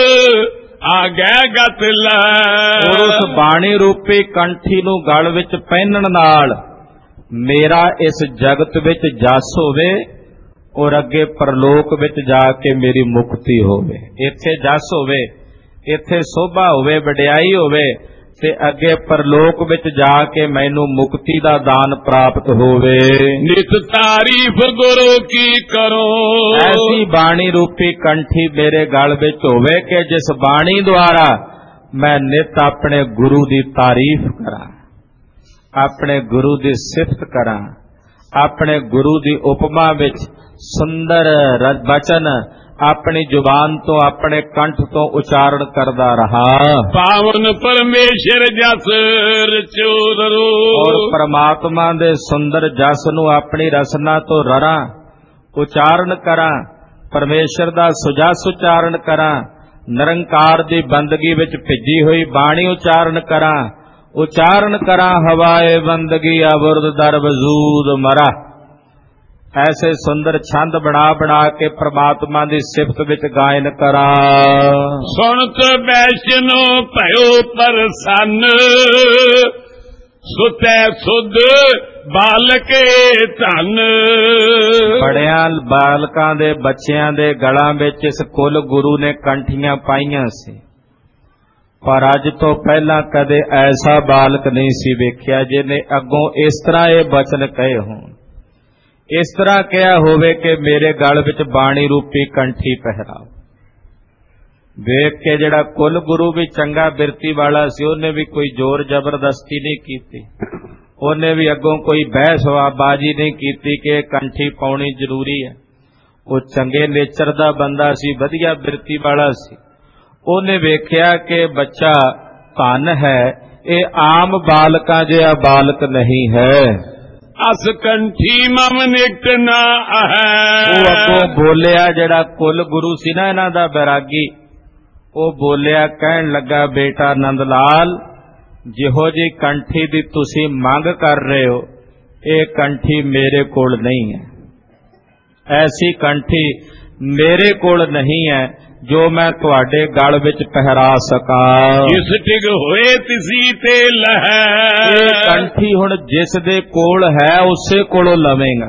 ਆ ਗਏ ਗਤ ਲੈ, ਔਰ ਉਸ ਬਾਣੀ ਰੂਪੀ ਕੰਠੀ ਨੂੰ ਗਲ ਵਿੱਚ ਪਹਿਨਣ ਨਾਲ ਮੇਰਾ ਇਸ ਜਗਤ ਵਿੱਚ ਜਸ ਹੋਵੇ ਔਰ ਅੱਗੇ ਪਰਲੋਕ ਵਿੱਚ ਜਾ ਕੇ ਮੇਰੀ ਮੁਕਤੀ ਹੋਵੇ। ਇੱਥੇ ਜਸ ਹੋਵੇ, ਇੱਥੇ ਸੋਭਾ ਹੋਵੇ, ਵਡਿਆਈ ਹੋਵੇ, ਤੇ ਅੱਗੇ ਪਰਲੋਕ ਵਿੱਚ ਜਾ ਕੇ ਮੈਨੂੰ ਮੁਕਤੀ ਦਾ ਦਾਨ ਪ੍ਰਾਪਤ ਹੋਵੇ। ਨਿਤ ਤਾਰੀਫ ਗੁਰੂ ਕੀ ਕਰੋ, ਐਸੀ ਬਾਣੀ ਰੂਪੀ ਕੰਠੀ ਮੇਰੇ ਗਲ ਵਿੱਚ ਹੋਵੇ ਕਿ ਜਿਸ ਬਾਣੀ ਦੁਆਰਾ ਮੈਂ ਨਿਤ ਆਪਣੇ ਗੁਰੂ ਦੀ ਤਾਰੀਫ ਕਰਾਂ, ਆਪਣੇ ਗੁਰੂ ਦੀ ਸਿਫਤ ਕਰਾਂ, ਆਪਣੇ ਗੁਰੂ ਦੀ ਉਪਮਾ ਵਿੱਚ ਸੁੰਦਰ ਬਚਨ ਆਪਣੀ ਜ਼ੁਬਾਨ ਤੋਂ ਆਪਣੇ ਕੰਠ ਤੋਂ ਉਚਾਰਨ ਕਰਦਾ ਰਹਾ। ਪਾਵਨ ਪਰਮੇਸ਼ਰ ਜਸ ਰਚੋਦਰੋ, ਔਰ ਪਰਮਾਤਮਾ ਦੇ ਸੁੰਦਰ ਜਸ ਨੂੰ ਆਪਣੀ ਰਸਨਾ ਤੋਂ ਰਰਾਂ ਉਚਾਰਨ ਕਰਾਂ, ਪਰਮੇਸ਼ਰ ਦਾ ਸੁਜਸ ਉਚਾਰਨ ਕਰਾਂ, ਨਿਰੰਕਾਰ ਦੀ ਬੰਦਗੀ ਵਿੱਚ ਭਿੱਜੀ ਹੋਈ ਬਾਣੀ ਉਚਾਰਨ ਕਰਾਂ, ਉਚਾਰਨ ਕਰਾਂ ਹਵਾਏ ਬੰਦਗੀ ਅਬੁਰਦ ਦਰ ਵਜੂਦ ਮਰਾ। ਐਸੇ ਸੁੰਦਰ ਛੰਦ ਬਣਾ ਬਣਾ ਕੇ ਪ੍ਰਮਾਤਮਾ ਦੀ ਸਿਫਤ ਵਿੱਚ ਗਾਇਨ ਕਰਾਂ। ਸੁਣਤ ਵੈਸ਼ਨੋ ਭਇਓ ਪ੍ਰਸੰਨ, ਸੁਤੈ ਸੁਧ ਬਾਲਕੇ ਧਨ। ਬੜਿਆਂ ਬਾਲਕਾਂ ਦੇ ਬੱਚਿਆਂ ਦੇ ਗਲਾਂ ਵਿੱਚ ਇਸ ਕੁਲ ਗੁਰੂ ਨੇ ਕੰਠੀਆਂ ਪਾਈਆਂ ਸੀ, ਪਰ ਅੱਜ ਤੋਂ ਪਹਿਲਾਂ ਕਦੇ ਐਸਾ ਬਾਲਕ ਨਹੀਂ ਸੀ ਵੇਖਿਆ ਜਿਹਨੇ ਅੱਗੋਂ ਇਸ ਤਰ੍ਹਾਂ ਇਹ ਬਚਨ ਕਹੇ ਹੋਣ, ਇਸ ਤਰ੍ਹਾਂ ਕਿਹਾ ਹੋਵੇ ਕਿ ਮੇਰੇ ਗਲ ਵਿੱਚ ਬਾਣੀ ਰੂਪੀ ਕੰਠੀ ਪਹਿਰਾਓ। ਵੇਖ ਕੇ ਜਿਹੜਾ ਕੁਲ ਗੁਰੂ ਵੀ ਚੰਗਾ ਬਿਰਤੀ ਵਾਲਾ ਸੀ, ਉਹਨੇ ਵੀ ਕੋਈ ਜ਼ੋਰ ਜ਼ਬਰਦਸਤੀ ਨਹੀਂ ਕੀਤੀ, ਉਹਨੇ ਵੀ ਅੱਗੋਂ ਕੋਈ ਬਹਿਸਬਾਜ਼ੀ ਨਹੀਂ ਕੀਤੀ ਕਿ ਇਹ ਕੰਠੀ ਪਾਉਣੀ ਜ਼ਰੂਰੀ ਹੈ। ਉਹ ਚੰਗੇ ਨੇਚਰ ਦਾ ਬੰਦਾ ਸੀ, ਵਧੀਆ ਬਿਰਤੀ ਵਾਲਾ ਸੀ। ਉਹਨੇ ਵੇਖਿਆ ਕਿ ਬੱਚਾ ਧਨ ਹੈ, ਇਹ ਆਮ ਬਾਲਕਾਂ ਜਿਹਾ ਬਾਲਕ ਨਹੀਂ ਹੈ। ਅਸ ਕੰਠੀ ਮਮ ਨਿਕਟ ਨਾ ਹੈ। ਉਹ ਅੱਗੋਂ ਬੋਲਿਆ, ਜਿਹੜਾ ਕੁਲ ਗੁਰੂ ਸੀ ਨਾ ਇਹਨਾਂ ਦਾ ਬੈਰਾਗੀ, ਉਹ ਬੋਲਿਆ, ਕਹਿਣ ਲੱਗਾ, ਬੇਟਾ ਆਨੰਦ ਲਾਲ, ਜਿਹੋ ਜੀ ਕੰਠੀ ਦੀ ਤੁਸੀਂ ਮੰਗ ਕਰ ਰਹੇ ਹੋ, ਇਹ ਕੰਠੀ ਮੇਰੇ ਕੋਲ ਨਹੀਂ ਹੈ। ਐਸੀ ਕੰਠੀ ਮੇਰੇ ਕੋਲ ਨਹੀਂ ਹੈ ਜੋ ਮੈਂ ਤੁਹਾਡੇ ਗਲ ਵਿੱਚ ਪਹਿਰਾ ਸਕਾਂ। ਜਿਸ ਟਿਕ ਹੋਏ ਤਿਸੀ ਤੇ ਲਹੈ। ਇਹ ਕੰਠੀ ਹੁਣ ਜਿਸ ਦੇ ਕੋਲ ਹੈ ਉਸੇ ਕੋਲੋਂ ਲਵੇਂਗਾ।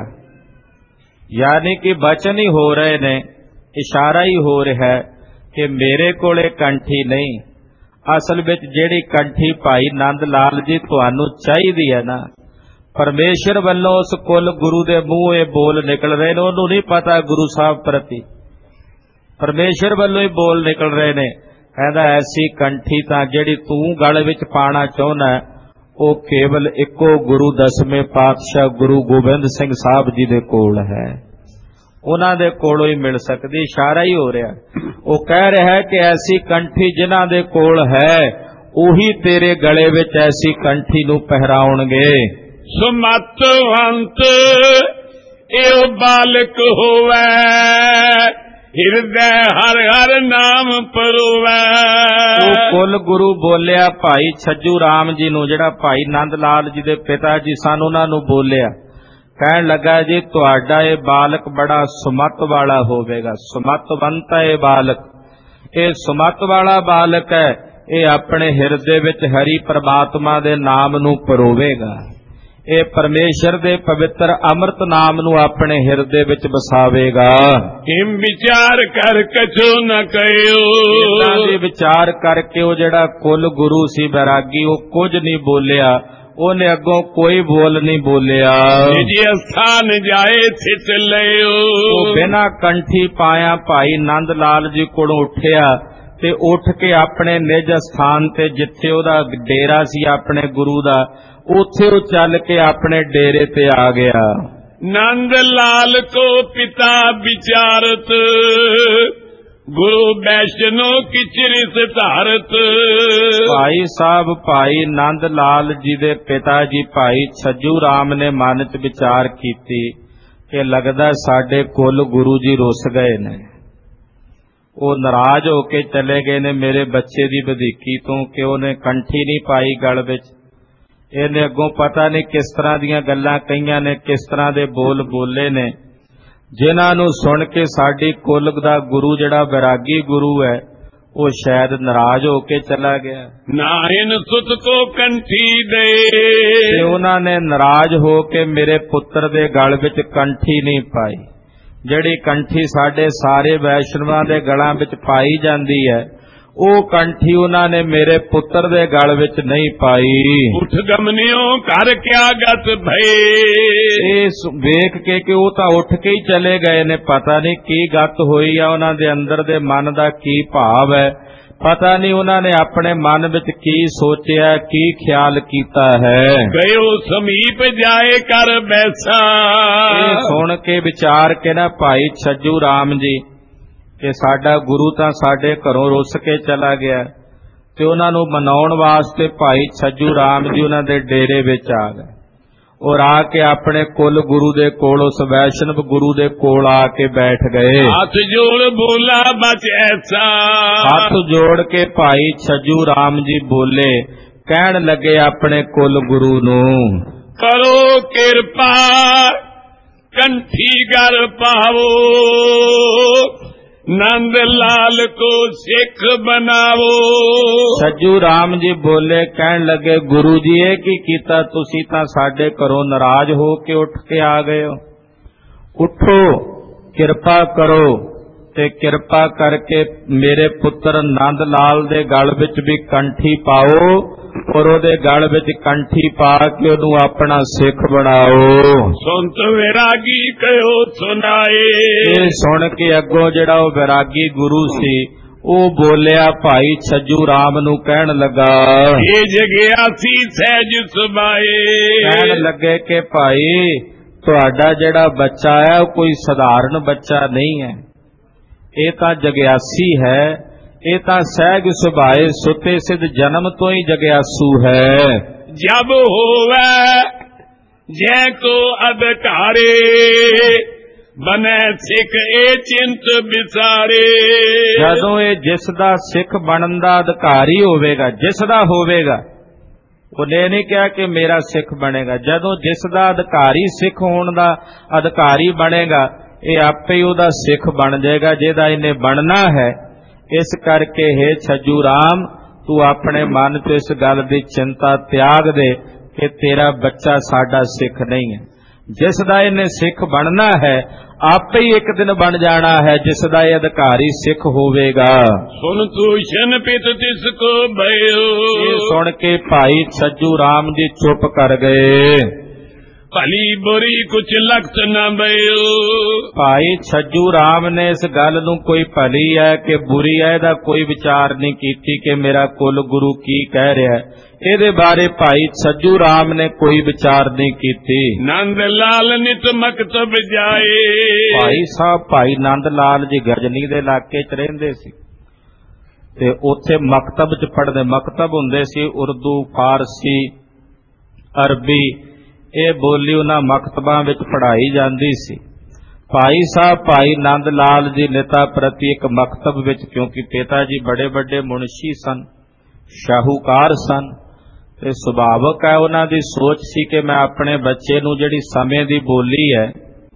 ਯਾਨੀ ਕਿ ਬਚਨ ਹੀ ਹੋ ਰਹੇ ਨੇ, ਇਸ਼ਾਰਾ ਹੀ ਹੋ ਰਿਹਾ ਹੈ ਕਿ ਮੇਰੇ ਕੋਲ ਇਹ ਕੰਠੀ ਨਹੀਂ। ਅਸਲ ਵਿੱਚ ਜਿਹੜੀ ਕੰਠੀ ਭਾਈ ਨੰਦ ਲਾਲ ਜੀ ਤੁਹਾਨੂੰ ਚਾਹੀਦੀ ਹੈ ਨਾ, ਪਰਮੇਸ਼ਰ ਵੱਲੋਂ ਉਸ ਕੁਲ ਗੁਰੂ ਦੇ ਮੂੰਹ ਇਹ ਬੋਲ ਨਿਕਲ ਰਹੇ ਨੇ, ਉਹਨੂੰ ਨਹੀਂ ਪਤਾ ਗੁਰੂ ਸਾਹਿਬ ਪ੍ਰਤੀ, ਪਰਮੇਸ਼ਰ ਵੱਲੋਂ ਹੀ ਬੋਲ ਨਿਕਲ ਰਹੇ ਨੇ। ਕਹਿੰਦਾ ਐਸੀ ਕੰਠੀ ਤਾਂ ਜਿਹੜੀ ਤੂੰ ਗਲ ਵਿੱਚ ਪਾਣਾ ਚਾਹੁੰਦਾ, ਉਹ ਕੇਵਲ ਇੱਕੋ ਗੁਰੂ ਦਸਵੇਂ ਪਾਤਸ਼ਾਹ ਗੁਰੂ ਗੋਬਿੰਦ ਸਿੰਘ ਸਾਹਿਬ ਜੀ ਦੇ ਕੋਲ ਹੈ, ਉਹਨਾਂ ਦੇ ਕੋਲੋਂ ਹੀ ਮਿਲ ਸਕਦੀ। ਇਸ਼ਾਰਾ ਹੀ ਹੋ ਰਿਹਾ, ਉਹ ਕਹਿ ਰਿਹਾ ਹੈ ਕਿ ਐਸੀ ਕੰਠੀ ਜਿਨ੍ਹਾਂ ਦੇ ਕੋਲ ਹੈ ਉਹੀ ਤੇਰੇ ਗਲੇ ਵਿੱਚ ਐਸੀ ਕੰਠੀ ਨੂੰ ਪਹਿਰਾਉਣਗੇ। ਸੁਮਤਵੰਤ ਇਹ ਬਾਲਕ ਹੋਵੇ, ਹਿਰਦੈ ਹਰ ਹਰ ਨਾਮ ਪਰੋਵੈ। ਉਹ ਕੁਲ ਗੁਰੂ ਬੋਲਿਆ ਭਾਈ ਛੱਜੂ ਰਾਮ ਜੀ ਨੂੰ, ਜਿਹੜਾ ਭਾਈ ਨੰਦ ਲਾਲ ਜੀ ਦੇ ਪਿਤਾ ਜੀ ਸਨ, ਉਹਨਾਂ ਨੂੰ ਬੋਲਿਆ, ਕਹਿਣ ਲੱਗਾ, ਜੀ ਤੁਹਾਡਾ ਇਹ ਬਾਲਕ ਬੜਾ ਸੁਮਤ ਵਾਲਾ ਹੋਵੇਗਾ। ਸੁਮਤਵੰਤ ਹੈ ਇਹ ਬਾਲਕ, ਇਹ ਸੁਮਤ ਵਾਲਾ ਬਾਲਕ ਹੈ, ਇਹ ਆਪਣੇ ਹਿਰਦੇ ਵਿੱਚ ਹਰੀ ਪ੍ਰਮਾਤਮਾ ਦੇ ਨਾਮ ਨੂੰ ਪਰੋਵੇਗਾ, ਇਹ ਪਰਮੇਸ਼ਰ ਦੇ ਪਵਿੱਤਰ ਅੰਮ੍ਰਿਤ ਨਾਮ ਨੂੰ ਆਪਣੇ ਹਿਰਦੇ ਵਿੱਚ ਵਸਾਵੇਗਾ। ਇਮ ਵਿਚਾਰ ਕਰ ਕਛੂ ਨ ਕਹਿਓ। ਇਹਨਾਂ ਦੇ ਵਿਚਾਰ ਕਰਕੇ ਉਹ ਜਿਹੜਾ ਕੁਲ ਗੁਰੂ ਸੀ ਬੈਰਾਗੀ, ਉਹ ਕੁਝ ਨਹੀਂ ਬੋਲਿਆ, ਉਹਨੇ ਅੱਗੋਂ ਕੋਈ ਬੋਲ ਨਹੀਂ ਬੋਲਿਆ। ਜੀ ਅਸਥਾਨ ਜਾਏ ਥਿਤ ਲਿਓ। ਉਹ ਬਿਨਾਂ ਕੰਠੀ ਪਾਇਆ ਭਾਈ ਨੰਦ ਲਾਲ ਜੀ ਕੋਲੋਂ ਉੱਠਿਆ ਤੇ ਉੱਠ ਕੇ ਆਪਣੇ ਨਿਜ ਸਥਾਨ ਤੇ ਜਿੱਥੇ ਉਹਦਾ ਡੇਰਾ ਸੀ ਆਪਣੇ ਗੁਰੂ ਦਾ, ਉੱਥੇ ਉਹ ਚੱਲ ਕੇ ਆਪਣੇ ਡੇਰੇ ਤੇ ਆ ਗਿਆ। ਨੰਦ ਲਾਲ ਕੋ ਪਿਤਾ ਵਿਚਾਰਤ, ਗੁਰੂ ਵੈਸ਼ਨੋ ਕਿਚਰਿਸ ਧਾਰਤ। ਭਾਈ ਸਾਹਿਬ ਭਾਈ ਨੰਦ ਲਾਲ ਜੀ ਦੇ ਪਿਤਾ ਜੀ ਭਾਈ ਛੱਜੂ ਰਾਮ ਨੇ ਮਨ ਚ ਵਿਚਾਰ ਕੀਤੀ ਕਿ ਲੱਗਦਾ ਸਾਡੇ ਕੁੱਲ ਗੁਰੂ ਜੀ ਰੁੱਸ ਗਏ ਨੇ, ਉਹ ਨਾਰਾਜ਼ ਹੋ ਕੇ ਚਲੇ ਗਏ ਨੇ ਮੇਰੇ ਬੱਚੇ ਦੀ ਵਧੀਕੀ ਤੋਂ ਕਿ ਉਹਨੇ ਕੰਠੀ ਨਹੀਂ ਪਾਈ ਗਲ ਵਿੱਚ। ਇਹਨੇ ਅੱਗੋਂ ਪਤਾ ਨਹੀਂ ਕਿਸ ਤਰ੍ਹਾਂ ਦੀਆਂ ਗੱਲਾਂ ਕਹੀਆਂ ਨੇ, ਕਿਸ ਤਰ੍ਹਾਂ ਦੇ ਬੋਲ ਬੋਲੇ ਨੇ, ਜਿਨ੍ਹਾਂ ਨੂੰ ਸੁਣ ਕੇ ਸਾਡੀ ਕੁੱਲ ਦਾ ਗੁਰੂ ਜਿਹੜਾ ਵੈਰਾਗੀ ਗੁਰੂ ਹੈ ਉਹ ਸ਼ਾਇਦ ਨਾਰਾਜ਼ ਹੋ ਕੇ ਚਲਾ ਗਿਆ। ਨਾਇਨ ਸੁਤ ਕੋ ਕੰਠੀ ਦੇ, ਤੇ ਉਹਨਾਂ ਨੇ ਨਾਰਾਜ਼ ਹੋ ਕੇ ਮੇਰੇ ਪੁੱਤਰ ਦੇ ਗਲ ਵਿੱਚ ਕੰਠੀ ਨਹੀਂ ਪਾਈ। ਜਿਹੜੀ ਕੰਠੀ ਸਾਡੇ ਸਾਰੇ ਵੈਸ਼ਨਵਾਂ ਦੇ ਗਲਾਂ ਵਿੱਚ ਪਾਈ ਜਾਂਦੀ ਹੈ, ਉਹ ਕੰਠੀ ਉਹਨਾਂ ਨੇ ਮੇਰੇ ਪੁੱਤਰ ਦੇ ਗਲ ਵਿੱਚ ਨਹੀਂ ਪਾਈ। ਉਠ ਗਮਨਿਓ ਕਰ ਕਿਆ ਗਤ ਭਏ, ਇਹ ਵੇਖ ਕੇ ਕਿ ਉਹ ਤਾਂ ਉੱਠ ਕੇ ਹੀ ਚਲੇ ਗਏ ਨੇ, ਪਤਾ ਨਹੀਂ ਕੀ ਗੱਤ ਹੋਈ ਆ ਉਹਨਾਂ ਦੇ ਅੰਦਰ ਦੇ ਮਨ ਦਾ ਕੀ ਭਾਵ ਹੈ, ਪਤਾ ਨਹੀਂ ਉਹਨਾਂ ਨੇ ਆਪਣੇ ਮਨ ਵਿੱਚ ਕੀ ਸੋਚਿਆ, ਕੀ ਖਿਆਲ ਕੀਤਾ ਹੈ। ਗਇਓ ਸਮੀਪ ਜਾਏ ਕਰ ਬੈਸਾ, ਇਹ ਸੁਣ ਕੇ ਵਿਚਾਰ ਕੇ ਨਾ ਭਾਈ ਛੱਜੂ ਰਾਮ ਜੀ ਕਿ ਸਾਡਾ ਗੁਰੂ ਤਾਂ ਸਾਡੇ ਘਰੋਂ ਰੁੱਸ ਕੇ ਚਲਾ ਗਿਆ, ਤੇ ਉਹਨਾਂ ਨੂੰ ਮਨਾਉਣ ਵਾਸਤੇ ਭਾਈ ਛੱਜੂ ਰਾਮ ਜੀ ਉਹਨਾਂ ਦੇ ਡੇਰੇ ਵਿੱਚ ਆ ਗਏ। ਔਰ ਆ ਕੇ ਆਪਣੇ ਕੁੱਲ ਗੁਰੂ ਦੇ ਕੋਲ, ਉਸ ਵੈਸ਼ਨਵ ਗੁਰੂ ਦੇ ਕੋਲ ਆ ਕੇ ਬੈਠ ਗਏ। ਹੱਥ ਜੋੜ ਬੋਲਾ ਬਚ ਐਸਾ, ਹੱਥ ਜੋੜ ਕੇ ਭਾਈ ਛੱਜੂ ਰਾਮ ਜੀ ਬੋਲੇ, ਕਹਿਣ ਲੱਗੇ ਆਪਣੇ ਕੁੱਲ ਗੁਰੂ ਨੂੰ, ਕਰੋ ਕਿਰਪਾ ਕੰਠੀ ਗਰ ਪਾਵੋ, ਨੰਦ ਲਾਲ ਕੋ ਸਿੱਖ ਬਣਾਵੋ। ਛੱਜੂ ਰਾਮ ਜੀ ਬੋਲੇ, ਕਹਿਣ ਲੱਗੇ ਗੁਰੂ ਜੀ ਇਹ ਕੀ ਕੀਤਾ, ਤੁਸੀਂ ਤਾਂ ਸਾਡੇ ਘਰੋਂ ਨਾਰਾਜ਼ ਹੋ ਕੇ ਉੱਠ ਕੇ ਆ ਗਏ ਹੋ, ਉੱਠੋ ਕਿਰਪਾ ਕਰੋ ਤੇ ਕਿਰਪਾ ਕਰਕੇ ਮੇਰੇ ਪੁੱਤਰ ਨੰਦ ਲਾਲ ਦੇ ਗਲ ਵਿੱਚ ਵੀ ਕੰਠੀ ਪਾਓ, ਔਰ ਉਹਦੇ ਗਲ ਵਿੱਚ ਕੰਠੀ ਪਾ ਕੇ ਉਹਨੂੰ ਆਪਣਾ ਸਿੱਖ ਬਣਾਓ। ਸੁਨਤ ਵੈਰਾਗੀ ਕਹਿਓ ਸੁਨਾਏ, ਇਹ ਸੁਣ ਕੇ ਅੱਗੋਂ ਜਿਹੜਾ ਉਹ ਵੈਰਾਗੀ ਗੁਰੂ ਸੀ ਉਹ ਬੋਲਿਆ ਭਾਈ ਛੱਜੂ ਰਾਮ ਨੂੰ, ਕਹਿਣ ਲੱਗਾ ਇਹ ਜਗਿਆ ਸੀ ਸਹਿਜ ਸੁਭਾਏ, ਕਹਿਣ ਲੱਗੇ ਕਿ ਭਾਈ ਤੁਹਾਡਾ ਜਿਹੜਾ ਬੱਚਾ ਹੈ ਉਹ ਕੋਈ ਸਧਾਰਨ ਬੱਚਾ ਨਹੀਂ ਹੈ, ਇਹ ਤਾਂ ਜਗਿਆਸੀ ਹੈ, ਇਹ ਤਾਂ ਸਹਿਜ ਸੁਭਾਏ ਸੁਤੇ ਸਿੱਧ ਜਨਮ ਤੋਂ ਹੀ ਜਗਿਆਸੂ ਹੈ। ਜਬ ਹੋਵੇ ਜੈ ਕੋ ਅਧਿਕਾਰੇ, ਬਨੈ ਸਿੱਖ ਇਹ ਚਿੰਤ ਵਿਸਾਰੇ। ਜਦੋਂ ਇਹ ਜਿਸ ਦਾ ਸਿੱਖ ਬਣਨ ਦਾ ਅਧਿਕਾਰੀ ਹੋਵੇਗਾ, ਜਿਸ ਦਾ ਹੋਵੇਗਾ, ਉਹਨੇ ਨਹੀਂ ਕਿਹਾ ਕਿ ਮੇਰਾ ਸਿੱਖ ਬਣੇਗਾ, ਜਦੋਂ ਜਿਸ ਦਾ ਅਧਿਕਾਰੀ ਸਿੱਖ ਹੋਣ ਦਾ ਅਧਿਕਾਰੀ ਬਣੇਗਾ, ਇਹ ਆਪੇ ਹੀ ਉਹਦਾ ਸਿੱਖ ਬਣ ਜਾਏਗਾ ਜਿਹਦਾ ਇਹਨੇ ਬਣਨਾ ਹੈ। ਇਸ ਕਰਕੇ ਹੈ ਛੱਜੂ ਰਾਮ, ਤੂੰ ਆਪਣੇ ਮਨ ਤੋਂ ਇਸ ਗੱਲ ਦੀ ਚਿੰਤਾ ਤਿਆਗ ਦੇ ਕਿ ਤੇਰਾ ਬੱਚਾ ਸਾਡਾ ਸਿੱਖ ਨਹੀਂ ਹੈ, ਜਿਸ ਦਾ ਇਹਨੇ ਸਿੱਖ ਬਣਨਾ ਹੈ ਆਪੇ ਹੀ ਇੱਕ ਦਿਨ ਬਣ ਜਾਣਾ ਹੈ, ਜਿਸ ਦਾ ਇਹ ਅਧਿਕਾਰੀ ਸਿੱਖ ਹੋਵੇਗਾ। ਸੁਨ ਤੂਸ਼ਨ ਪਿਤ ਤਿਸ ਕੋ ਭਇਓ, ਇਹ ਸੁਣ ਕੇ ਭਾਈ ਛੱਜੂ ਰਾਮ ਜੀ ਚੁੱਪ ਕਰ ਗਏ। ਭਲੀ ਬੁਰੀ ਕੁਛ ਲਖਤ ਨ ਭਇਓ, ਭਾਈ ਛੱਜੂ ਰਾਮ ਨੇ ਇਸ ਗੱਲ ਨੂੰ ਕੋਈ ਭਲੀ ਹੈ ਕਿ ਬੁਰੀ ਹੈ ਇਹਦਾ ਕੋਈ ਵਿਚਾਰ ਨਹੀਂ ਕੀਤੀ ਕਿ ਮੇਰਾ ਕੁੱਲ ਗੁਰੂ ਕੀ ਕਹਿ ਰਿਹਾ, ਇਹਦੇ ਬਾਰੇ ਭਾਈ ਛੱਜੂ ਰਾਮ ਨੇ ਕੋਈ ਵਿਚਾਰ ਨਹੀਂ ਕੀਤੀ। ਨੰਦ ਲਾਲ ਨਿਤ ਮਕਤਬ ਜਾਏ, ਭਾਈ ਸਾਹਿਬ ਭਾਈ ਨੰਦ ਲਾਲ ਜੀ ਗਜਨੀ ਦੇ ਇਲਾਕੇ ਚ ਰਹਿੰਦੇ ਸੀ ਤੇ ਉੱਥੇ ਮਕਤਬ ਚ ਪੜ੍ਹਦੇ, ਮਕਤਬ ਹੁੰਦੇ ਸੀ ਉਰਦੂ, ਫਾਰਸੀ, ਅਰਬੀ, ਇਹ ਬੋਲੀ ਉਹਨਾਂ ਮਕਤਬਾਂ ਵਿੱਚ ਪੜ੍ਹਾਈ ਜਾਂਦੀ ਸੀ। ਭਾਈ ਸਾਹਿਬ ਭਾਈ ਨੰਦ ਲਾਲ ਜੀ ਨੇਤਾ ਪ੍ਰਤੀ ਇੱਕ ਮਕਤਬ ਵਿੱਚ, ਕਿਉਂਕਿ ਪਿਤਾ ਜੀ ਬੜੇ ਵੱਡੇ ਮੁਨਸ਼ੀ ਸਨ, ਸ਼ਾਹੂਕਾਰ ਸਨ, ਤੇ ਸੁਭਾਵਕ ਹੈ ਉਹਨਾਂ ਦੀ ਸੋਚ ਸੀ ਕਿ ਮੈਂ ਆਪਣੇ ਬੱਚੇ ਨੂੰ ਜਿਹੜੀ ਸਮੇਂ ਦੀ ਬੋਲੀ ਹੈ,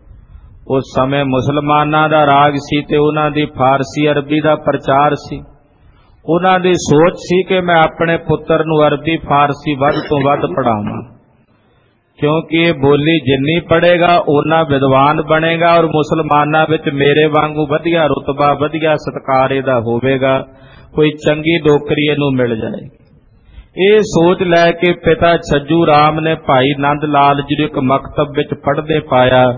ਉਸ ਸਮੇਂ ਮੁਸਲਮਾਨਾਂ ਦਾ ਰਾਜ ਸੀ ਤੇ ਉਹਨਾਂ ਦੀ ਫਾਰਸੀ ਅਰਬੀ ਦਾ ਪ੍ਰਚਾਰ ਸੀ, ਉਹਨਾਂ ਦੀ ਸੋਚ ਸੀ ਕਿ ਮੈਂ ਆਪਣੇ ਪੁੱਤਰ ਨੂੰ ਅਰਬੀ ਫਾਰਸੀ ਵੱਧ ਤੋਂ ਵੱਧ ਪੜ੍ਹਾਵਾਂ, ਕਿਉਂਕਿ ਇਹ ਬੋਲੀ ਜਿੰਨੀ ਪੜ੍ਹੇਗਾ ਓਨਾ ਵਿਦਵਾਨ ਬਣੇਗਾ ਔਰ ਮੁਸਲਮਾਨਾਂ ਵਿੱਚ ਮੇਰੇ ਵਾਂਗੂ ਵਧੀਆ ਰੁਤਬਾ, ਵਧੀਆ ਸਤਿਕਾਰ ਇਹਦਾ ਹੋਵੇਗਾ, ਕੋਈ ਚੰਗੀ ਨੌਕਰੀ ਇਹਨੂੰ ਮਿਲ ਜਾਏਗੀ। ਇਹ ਸੋਚ ਲੈ ਕੇ ਪਿਤਾ ਛੱਜੂ ਰਾਮ ਨੇ ਭਾਈ ਨੰਦ ਲਾਲ ਜੀ ਨੂੰ ਇੱਕ ਮਕਤਬ ਵਿੱਚ ਪੜ੍ਹਦੇ ਪਾਇਆ।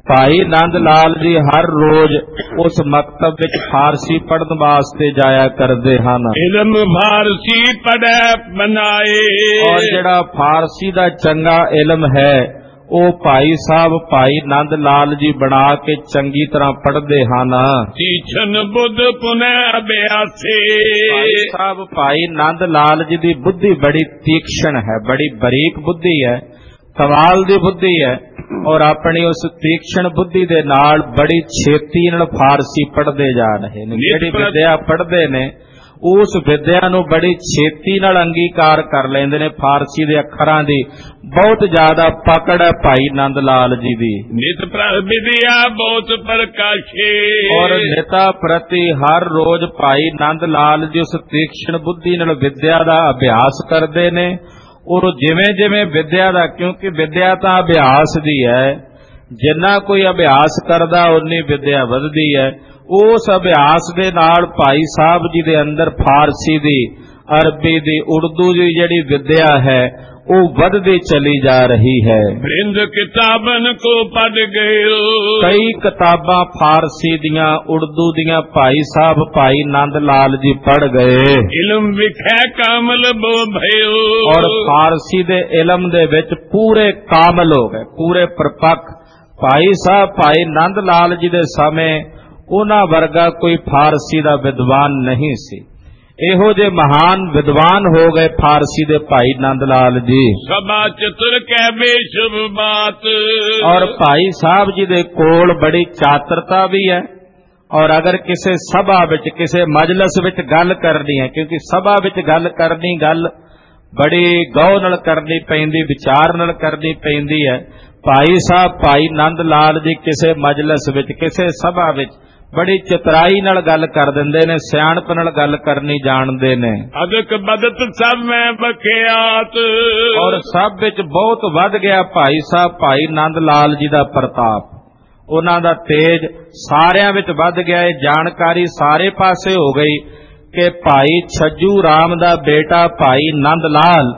ਭਾਈ ਨੰਦ ਲਾਲ ਜੀ ਹਰ ਰੋਜ਼ ਉਸ ਮਕਤਬ ਵਿੱਚ ਫਾਰਸੀ ਪੜ੍ਹਨ ਵਾਸਤੇ ਜਾਇਆ ਕਰਦੇ ਹਨ। इल्म फारसी पढ़े बनाए। ਔਰ ਜਿਹੜਾ ਫਾਰਸੀ ਦਾ ਚੰਗਾ ਇਲਮ ਹੈ ਉਹ ਭਾਈ ਸਾਹਿਬ ਭਾਈ ਨੰਦ ਲਾਲ ਜੀ ਬਣਾ ਕੇ ਚੰਗੀ ਤਰ੍ਹਾਂ ਪੜ੍ਹਦੇ ਹਨ। तीक्षण बुद्ध पुनः अभ्यासे। ਭਾਈ ਸਾਹਿਬ ਭਾਈ ਨੰਦ ਲਾਲ ਜੀ ਦੀ ਬੁੱਧੀ ਬੜੀ ਤੀਕਸ਼ਣ ਹੈ, ਬੜੀ ਬਰੀਕ ਬੁੱਧੀ ਹੈ, ਕਮਾਲ ਦੀ ਬੁੱਧੀ ਹੈ। ਔਰ ਆਪਣੀ ਉਸ ਤੀਕਸ਼ਣ ਬੁੱਧੀ ਦੇ ਨਾਲ ਬੜੀ ਛੇਤੀ ਨਾਲ ਫਾਰਸੀ ਪੜ੍ਹਦੇ ਜਾ ਰਹੇ ਨੇ। ਜਿਹੜੀ ਵਿਦਿਆ ਪੜ੍ਹਦੇ ਨੇ ਉਸ ਵਿਦਿਆ ਨੂੰ ਬੜੀ ਛੇਤੀ ਨਾਲ ਅੰਗੀਕਾਰ ਕਰ ਲੈਂਦੇ ਨੇ। ਫਾਰਸੀ ਦੇ ਅੱਖਰਾਂ ਦੀ ਬਹੁਤ ਜ਼ਿਆਦਾ ਪਕੜ ਹੈ ਭਾਈ ਨੰਦ ਲਾਲ ਜੀ ਦੀ। नित विद्या बहुत प्रकाशे। ਔਰ ਨਿਤਾ ਪ੍ਰਤੀ ਹਰ ਰੋਜ਼ ਭਾਈ ਨੰਦ ਲਾਲ ਜੀ ਉਸ ਤੀਕਸ਼ਣ ਬੁੱਧੀ ਨਾਲ ਵਿਦਿਆ ਦਾ ਅਭਿਆਸ ਕਰਦੇ ਨੇ। ਔਰ ਜਿਵੇਂ ਜਿਵੇਂ ਵਿਦਿਆ ਦਾ, ਕਿਉਂਕਿ ਵਿਦਿਆ ਤਾਂ ਅਭਿਆਸ ਦੀ ਹੈ, ਜਿੰਨਾ ਕੋਈ ਅਭਿਆਸ ਕਰਦਾ ਉਨੀ ਵਿਦਿਆ ਵੱਧਦੀ ਹੈ। ਉਸ ਅਭਿਆਸ ਦੇ ਨਾਲ ਭਾਈ ਸਾਹਿਬ ਜੀ ਦੇ ਅੰਦਰ ਫਾਰਸੀ ਦੀ, ਅਰਬੀ ਦੀ, ਉਰਦੂ ਦੀ ਜਿਹੜੀ ਵਿਦਿਆ ਹੈ ਉਹ ਵੱਧਦੀ ਚਲੀ ਜਾ ਰਹੀ ਹੈ। ਬ੍ਰਿੰਦ ਕਿਤਾਬਨ ਕੋ ਪੜ ਗਏ। ਕਈ ਕਿਤਾਬਾਂ ਫਾਰਸੀ ਦੀਆਂ, ਉਰਦੂ ਦੀਆਂ ਭਾਈ ਸਾਹਿਬ ਭਾਈ ਨੰਦ ਲਾਲ ਜੀ ਪੜ ਗਏ। ਇਲਮ ਵਿਖੇ ਕਾਮਲ ਬੋ ਭਇਓ। ਔਰ ਫਾਰਸੀ ਦੇ ਇਲਮ ਦੇ ਵਿੱਚ ਪੂਰੇ ਕਾਮਲ ਹੋ ਗਏ, ਪੂਰੇ ਪਰਪੱਕ। ਭਾਈ ਸਾਹਿਬ ਭਾਈ ਨੰਦ ਲਾਲ ਜੀ ਦੇ ਸਮੇਂ ਉਹਨਾਂ ਵਰਗਾ ਕੋਈ ਫਾਰਸੀ ਦਾ ਵਿਦਵਾਨ ਨਹੀਂ ਸੀ। ਇਹੋ ਜਿਹੇ ਮਹਾਨ ਵਿਦਵਾਨ ਹੋ ਗਏ ਫਾਰਸੀ ਦੇ ਭਾਈ ਨੰਦ ਲਾਲ ਜੀ। ਸਭਾ ਚਤੁਰ ਕਹਿ ਬੇਸ਼ੁਭ ਬਾਤ। ਔਰ ਭਾਈ ਸਾਹਿਬ ਜੀ ਦੇ ਕੋਲ ਬੜੀ ਚਾਤਰਤਾ ਵੀ ਹੈ। ਔਰ ਅਗਰ ਕਿਸੇ ਸਭਾ ਵਿੱਚ, ਕਿਸੇ ਮਜਲਿਸ ਵਿੱਚ ਗੱਲ ਕਰਨੀ ਹੈ, ਕਿਉਂਕਿ ਸਭਾ ਵਿੱਚ ਗੱਲ ਕਰਨੀ ਗੱਲ ਬੜੀ ਗੌਰ ਨਾਲ ਕਰਨੀ ਪੈਂਦੀ, ਵਿਚਾਰ ਨਾਲ ਕਰਨੀ ਪੈਂਦੀ ਹੈ। ਭਾਈ ਸਾਹਿਬ ਭਾਈ ਨੰਦ ਲਾਲ ਜੀ ਕਿਸੇ ਮਜਲਿਸ ਵਿੱਚ, ਕਿਸੇ ਸਭਾ ਵਿੱਚ ਬੜੀ ਚਤਰਾਈ ਨਾਲ ਗੱਲ ਕਰ ਦਿੰਦੇ ਨੇ, ਸਿਆਣਪ ਨਾਲ ਗੱਲ ਕਰਨੀ ਜਾਣਦੇ ਨੇ। ਅਦਕ ਬਦਤ ਸਭ ਮੈਂ ਬਖਿਆਤ। ਔਰ ਸਭ ਵਿੱਚ ਬਹੁਤ ਵੱਧ ਗਿਆ ਭਾਈ ਸਾਹਿਬ ਭਾਈ ਨੰਦ ਲਾਲ ਜੀ ਦਾ ਪ੍ਰਤਾਪ, ਉਹਨਾਂ ਦਾ ਤੇਜ ਸਾਰਿਆਂ ਵਿੱਚ ਵੱਧ ਗਿਆ। ਇਹ ਜਾਣਕਾਰੀ ਸਾਰੇ ਪਾਸੇ ਹੋ ਗਈ ਕਿ ਭਾਈ ਛੱਜੂ ਰਾਮ ਦਾ ਬੇਟਾ ਭਾਈ ਨੰਦ ਲਾਲ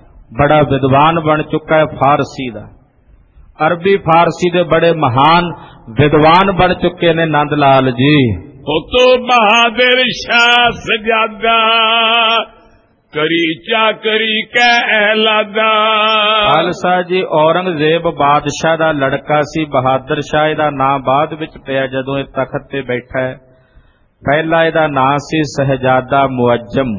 ਬੜਾ ਵਿਦਵਾਨ ਬਣ ਚੁੱਕਾ ਹੈ। ਫਾਰਸੀ ਦਾ, ਅਰਬੀ ਫਾਰਸੀ ਦੇ ਬੜੇ ਮਹਾਨ ਵਿਦਵਾਨ ਬਣ ਚੁੱਕੇ ਨੇ ਨੰਦ ਲਾਲ ਜੀ। ਉਤੋ ਬਹਾਦਰ ਸ਼ਾਹ ਸਜਾਦਾ ਕਰੀ ਚਾਕਰੀ ਕਹਿ ਐਲਾਦਾ। ਖਾਲਸਾ ਜੀ ਔਰੰਗਜ਼ੇਬ ਬਾਦਸ਼ਾਹ ਦਾ ਲੜਕਾ ਸੀ, ਬਹਾਦਰ ਸ਼ਾਹ ਇਹਦਾ ਨਾਂ ਬਾਅਦ ਵਿੱਚ ਪਿਆ ਜਦੋਂ ਇਹ ਤਖਤ ਤੇ ਬੈਠਾ ਹੈ। ਪਹਿਲਾ ਇਹਦਾ ਨਾਂ ਸੀ ਸ਼ਹਿਜ਼ਾਦਾ ਮੁਅੱਜਮ।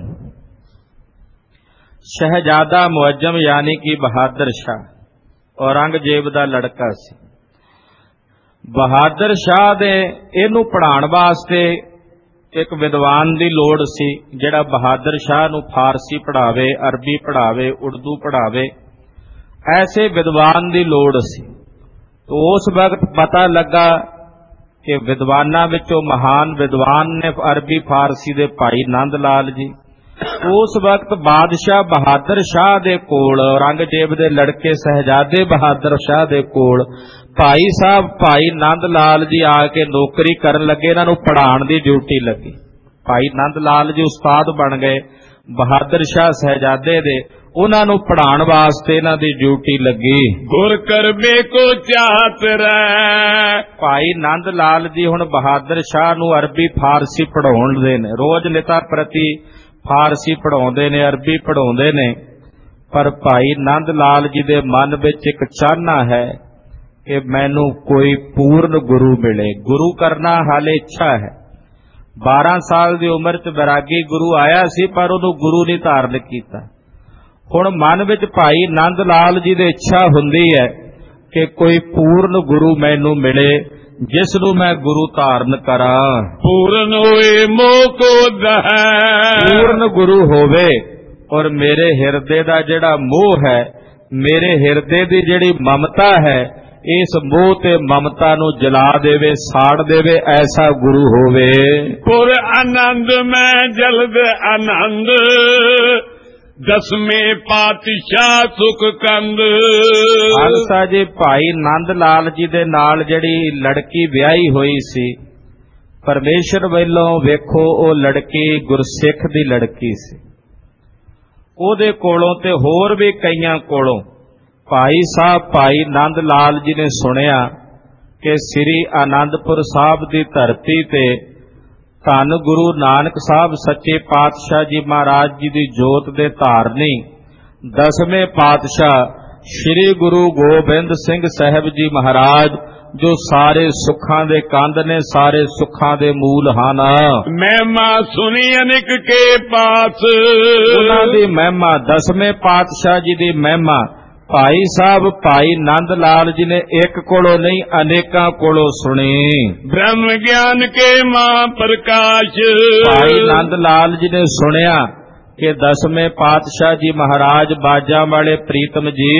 ਸ਼ਹਿਜ਼ਾਦਾ ਮੁਅੱਜਮ ਯਾਨੀ ਕਿ ਬਹਾਦਰ ਸ਼ਾਹ ਔਰੰਗਜ਼ੇਬ ਦਾ ਲੜਕਾ ਸੀ। ਬਹਾਦਰ ਸ਼ਾਹ ਦੇ ਇਹਨੂੰ ਪੜ੍ਹਾਉਣ ਵਾਸਤੇ ਇੱਕ ਵਿਦਵਾਨ ਦੀ ਲੋੜ ਸੀ, ਜਿਹੜਾ ਬਹਾਦਰ ਸ਼ਾਹ ਨੂੰ ਫਾਰਸੀ ਪੜ੍ਹਾਵੇ, ਅਰਬੀ ਪੜ੍ਹਾਵੇ, ਉਰਦੂ ਪੜ੍ਹਾਵੇ। ਐਸੇ ਵਿਦਵਾਨ ਦੀ ਲੋੜ ਸੀ। ਉਸ ਵਕਤ ਪਤਾ ਲੱਗਾ ਕਿ ਵਿਦਵਾਨਾਂ ਵਿੱਚੋਂ ਮਹਾਨ ਵਿਦਵਾਨ ਨੇ ਅਰਬੀ ਫਾਰਸੀ ਦੇ ਭਾਈ ਨੰਦ ਲਾਲ ਜੀ। ਉਸ ਵਕਤ ਬਾਦਸ਼ਾਹ ਬਹਾਦਰ ਸ਼ਾਹ ਦੇ ਕੋਲ, ਔਰੰਗਜ਼ੇਬ ਦੇ ਲੜਕੇ ਸ਼ਹਿਜ਼ਾਦੇ ਬਹਾਦਰ ਸ਼ਾਹ ਦੇ ਕੋਲ ਭਾਈ ਸਾਹਿਬ ਭਾਈ ਨੰਦ ਲਾਲ ਜੀ ਆ ਕੇ ਨੌਕਰੀ ਕਰਨ ਲੱਗੇ। ਇਹਨਾਂ ਨੂੰ ਪੜ੍ਹਾਉਣ ਦੀ ਡਿਊਟੀ ਲੱਗੀ। ਭਾਈ ਨੰਦ ਲਾਲ ਜੀ ਉਸਤਾਦ ਬਣ ਗਏ ਬਹਾਦਰ ਸ਼ਾਹ ਸ਼ਹਿਜ਼ਾਦੇ ਦੇ। ਉਹਨਾਂ ਨੂੰ ਪੜ੍ਹਾਉਣ ਵਾਸਤੇ ਇਹਨਾਂ ਦੀ ਡਿਊਟੀ ਲੱਗੀ। ਗੁਰ ਕਰਬੇ ਕੋ ਚਾਹਤ ਰਹਿ। ਭਾਈ ਨੰਦ ਲਾਲ ਜੀ ਹੁਣ ਬਹਾਦਰ ਸ਼ਾਹ ਨੂੰ ਅਰਬੀ ਫਾਰਸੀ ਪੜ੍ਹਾਉਂਦੇ ਨੇ, ਰੋਜ਼ ਨਿਤਾ ਪ੍ਰਤੀ ਫਾਰਸੀ ਪੜ੍ਹਾਉਂਦੇ ਨੇ, ਅਰਬੀ ਪੜ੍ਹਾਉਂਦੇ ਨੇ। ਪਰ ਭਾਈ ਨੰਦ ਲਾਲ ਜੀ ਦੇ ਮਨ ਵਿੱਚ ਇੱਕ ਚਾਹਨਾ ਹੈ ਕਿ ਮੈਨੂੰ ਕੋਈ ਪੂਰਨ ਗੁਰੂ ਮਿਲੇ। ਗੁਰੂ ਕਰਨਾ ਹਾਲੇ ਇੱਛਾ ਹੈ। ਬਾਰਾਂ ਸਾਲ ਦੀ ਉਮਰ 'ਚ ਬੈਰਾਗੀ ਗੁਰੂ ਆਇਆ ਸੀ, ਪਰ ਉਹਨੂੰ ਗੁਰੂ ਨਹੀਂ ਧਾਰਨ ਕੀਤਾ। ਹੁਣ ਮਨ ਵਿੱਚ ਭਾਈ ਨੰਦ ਲਾਲ ਜੀ ਦੀ ਇੱਛਾ ਹੁੰਦੀ ਹੈ ਕਿ ਕੋਈ ਪੂਰਨ ਗੁਰੂ ਮੈਨੂੰ ਮਿਲੇ, ਜਿਸ ਨੂੰ ਮੈਂ ਗੁਰੂ ਧਾਰਨ ਕਰਾਂ। ਪੂਰਨ ਹੋਏ ਮੋਹ ਕੋ ਦਹੈ। ਪੂਰਨ ਗੁਰੂ ਹੋਵੇ ਔਰ ਮੇਰੇ ਹਿਰਦੇ ਦਾ ਜਿਹੜਾ ਮੋਹ ਹੈ, ਮੇਰੇ ਹਿਰਦੇ ਦੀ ਜਿਹੜੀ ਮਮਤਾ ਹੈ, ਇਸ ਮੋਹ ਤੇ ਮਮਤਾ ਨੂੰ ਜਲਾ ਦੇਵੇ, ਸਾੜ ਦੇਵੇ, ਐਸਾ ਗੁਰੂ ਹੋਵੇ। ਪੁਰ ਆਨੰਦ ਮੈਂ ਜਲਦ ਆਨੰਦ ਦਸਵੇਂ ਪਾਤਸ਼ਾਹ ਸੁਖ ਕੰਦ। ਖਾਲਸਾ ਜੀ ਭਾਈ ਨੰਦ ਲਾਲ ਜੀ ਦੇ ਨਾਲ ਜਿਹੜੀ ਲੜਕੀ ਵਿਆਹੀ ਹੋਈ ਸੀ, ਪਰਮੇਸ਼ਰ ਵੱਲੋਂ ਵੇਖੋ ਉਹ ਲੜਕੀ ਗੁਰਸਿੱਖ ਦੀ ਲੜਕੀ ਸੀ। ਉਹਦੇ ਕੋਲੋਂ ਤੇ ਹੋਰ ਵੀ ਕਈਆਂ ਕੋਲੋਂ ਭਾਈ ਸਾਹਿਬ ਭਾਈ ਨੰਦ ਲਾਲ ਜੀ ਨੇ ਸੁਣਿਆ ਕਿ ਸ੍ਰੀ ਆਨੰਦਪੁਰ ਸਾਹਿਬ ਦੀ ਧਰਤੀ ਤੇ ਧੰਨ ਗੁਰੂ ਨਾਨਕ ਸਾਹਿਬ ਸੱਚੇ ਪਾਤਸ਼ਾਹ ਜੀ ਮਹਾਰਾਜ ਜੀ ਦੀ ਜੋਤ ਦੇ ਧਾਰਨੀ ਦਸਵੇਂ ਪਾਤਸ਼ਾਹ ਸ੍ਰੀ ਗੁਰੂ ਗੋਬਿੰਦ ਸਿੰਘ ਸਾਹਿਬ ਜੀ ਮਹਾਰਾਜ ਜੋ ਸਾਰੇ ਸੁੱਖਾਂ ਦੇ ਕੰਧ ਨੇ, ਸਾਰੇ ਸੁੱਖਾਂ ਦੇ ਮੂਲ ਹਨ। ਮਹਿਮਾ ਸੁਣੀ ਅਨੇਕ ਕੇ ਪਾਸ, ਉਹਨਾਂ ਦੀ ਮਹਿਮਾ, ਦਸਵੇਂ ਪਾਤਸ਼ਾਹ ਜੀ ਦੀ ਮਹਿਮਾ ਭਾਈ ਸਾਹਿਬ ਭਾਈ ਨੰਦ ਲਾਲ ਜੀ ਨੇ ਇੱਕ ਕੋਲੋਂ ਨਹੀਂ ਅਨੇਕਾਂ ਕੋਲੋਂ ਸੁਣੀ। ਬ੍ਰਹਮ ਗਿਆਨ ਕੇ ਮਾਂ ਪ੍ਰਕਾਸ਼, ਭਾਈ ਨੰਦ ਲਾਲ ਜੀ ਨੇ ਸੁਣਿਆ ਕਿ ਦਸਵੇਂ ਪਾਤਸ਼ਾਹ ਜੀ ਮਹਾਰਾਜ ਬਾਜਾਂ ਵਾਲੇ ਪ੍ਰੀਤਮ ਜੀ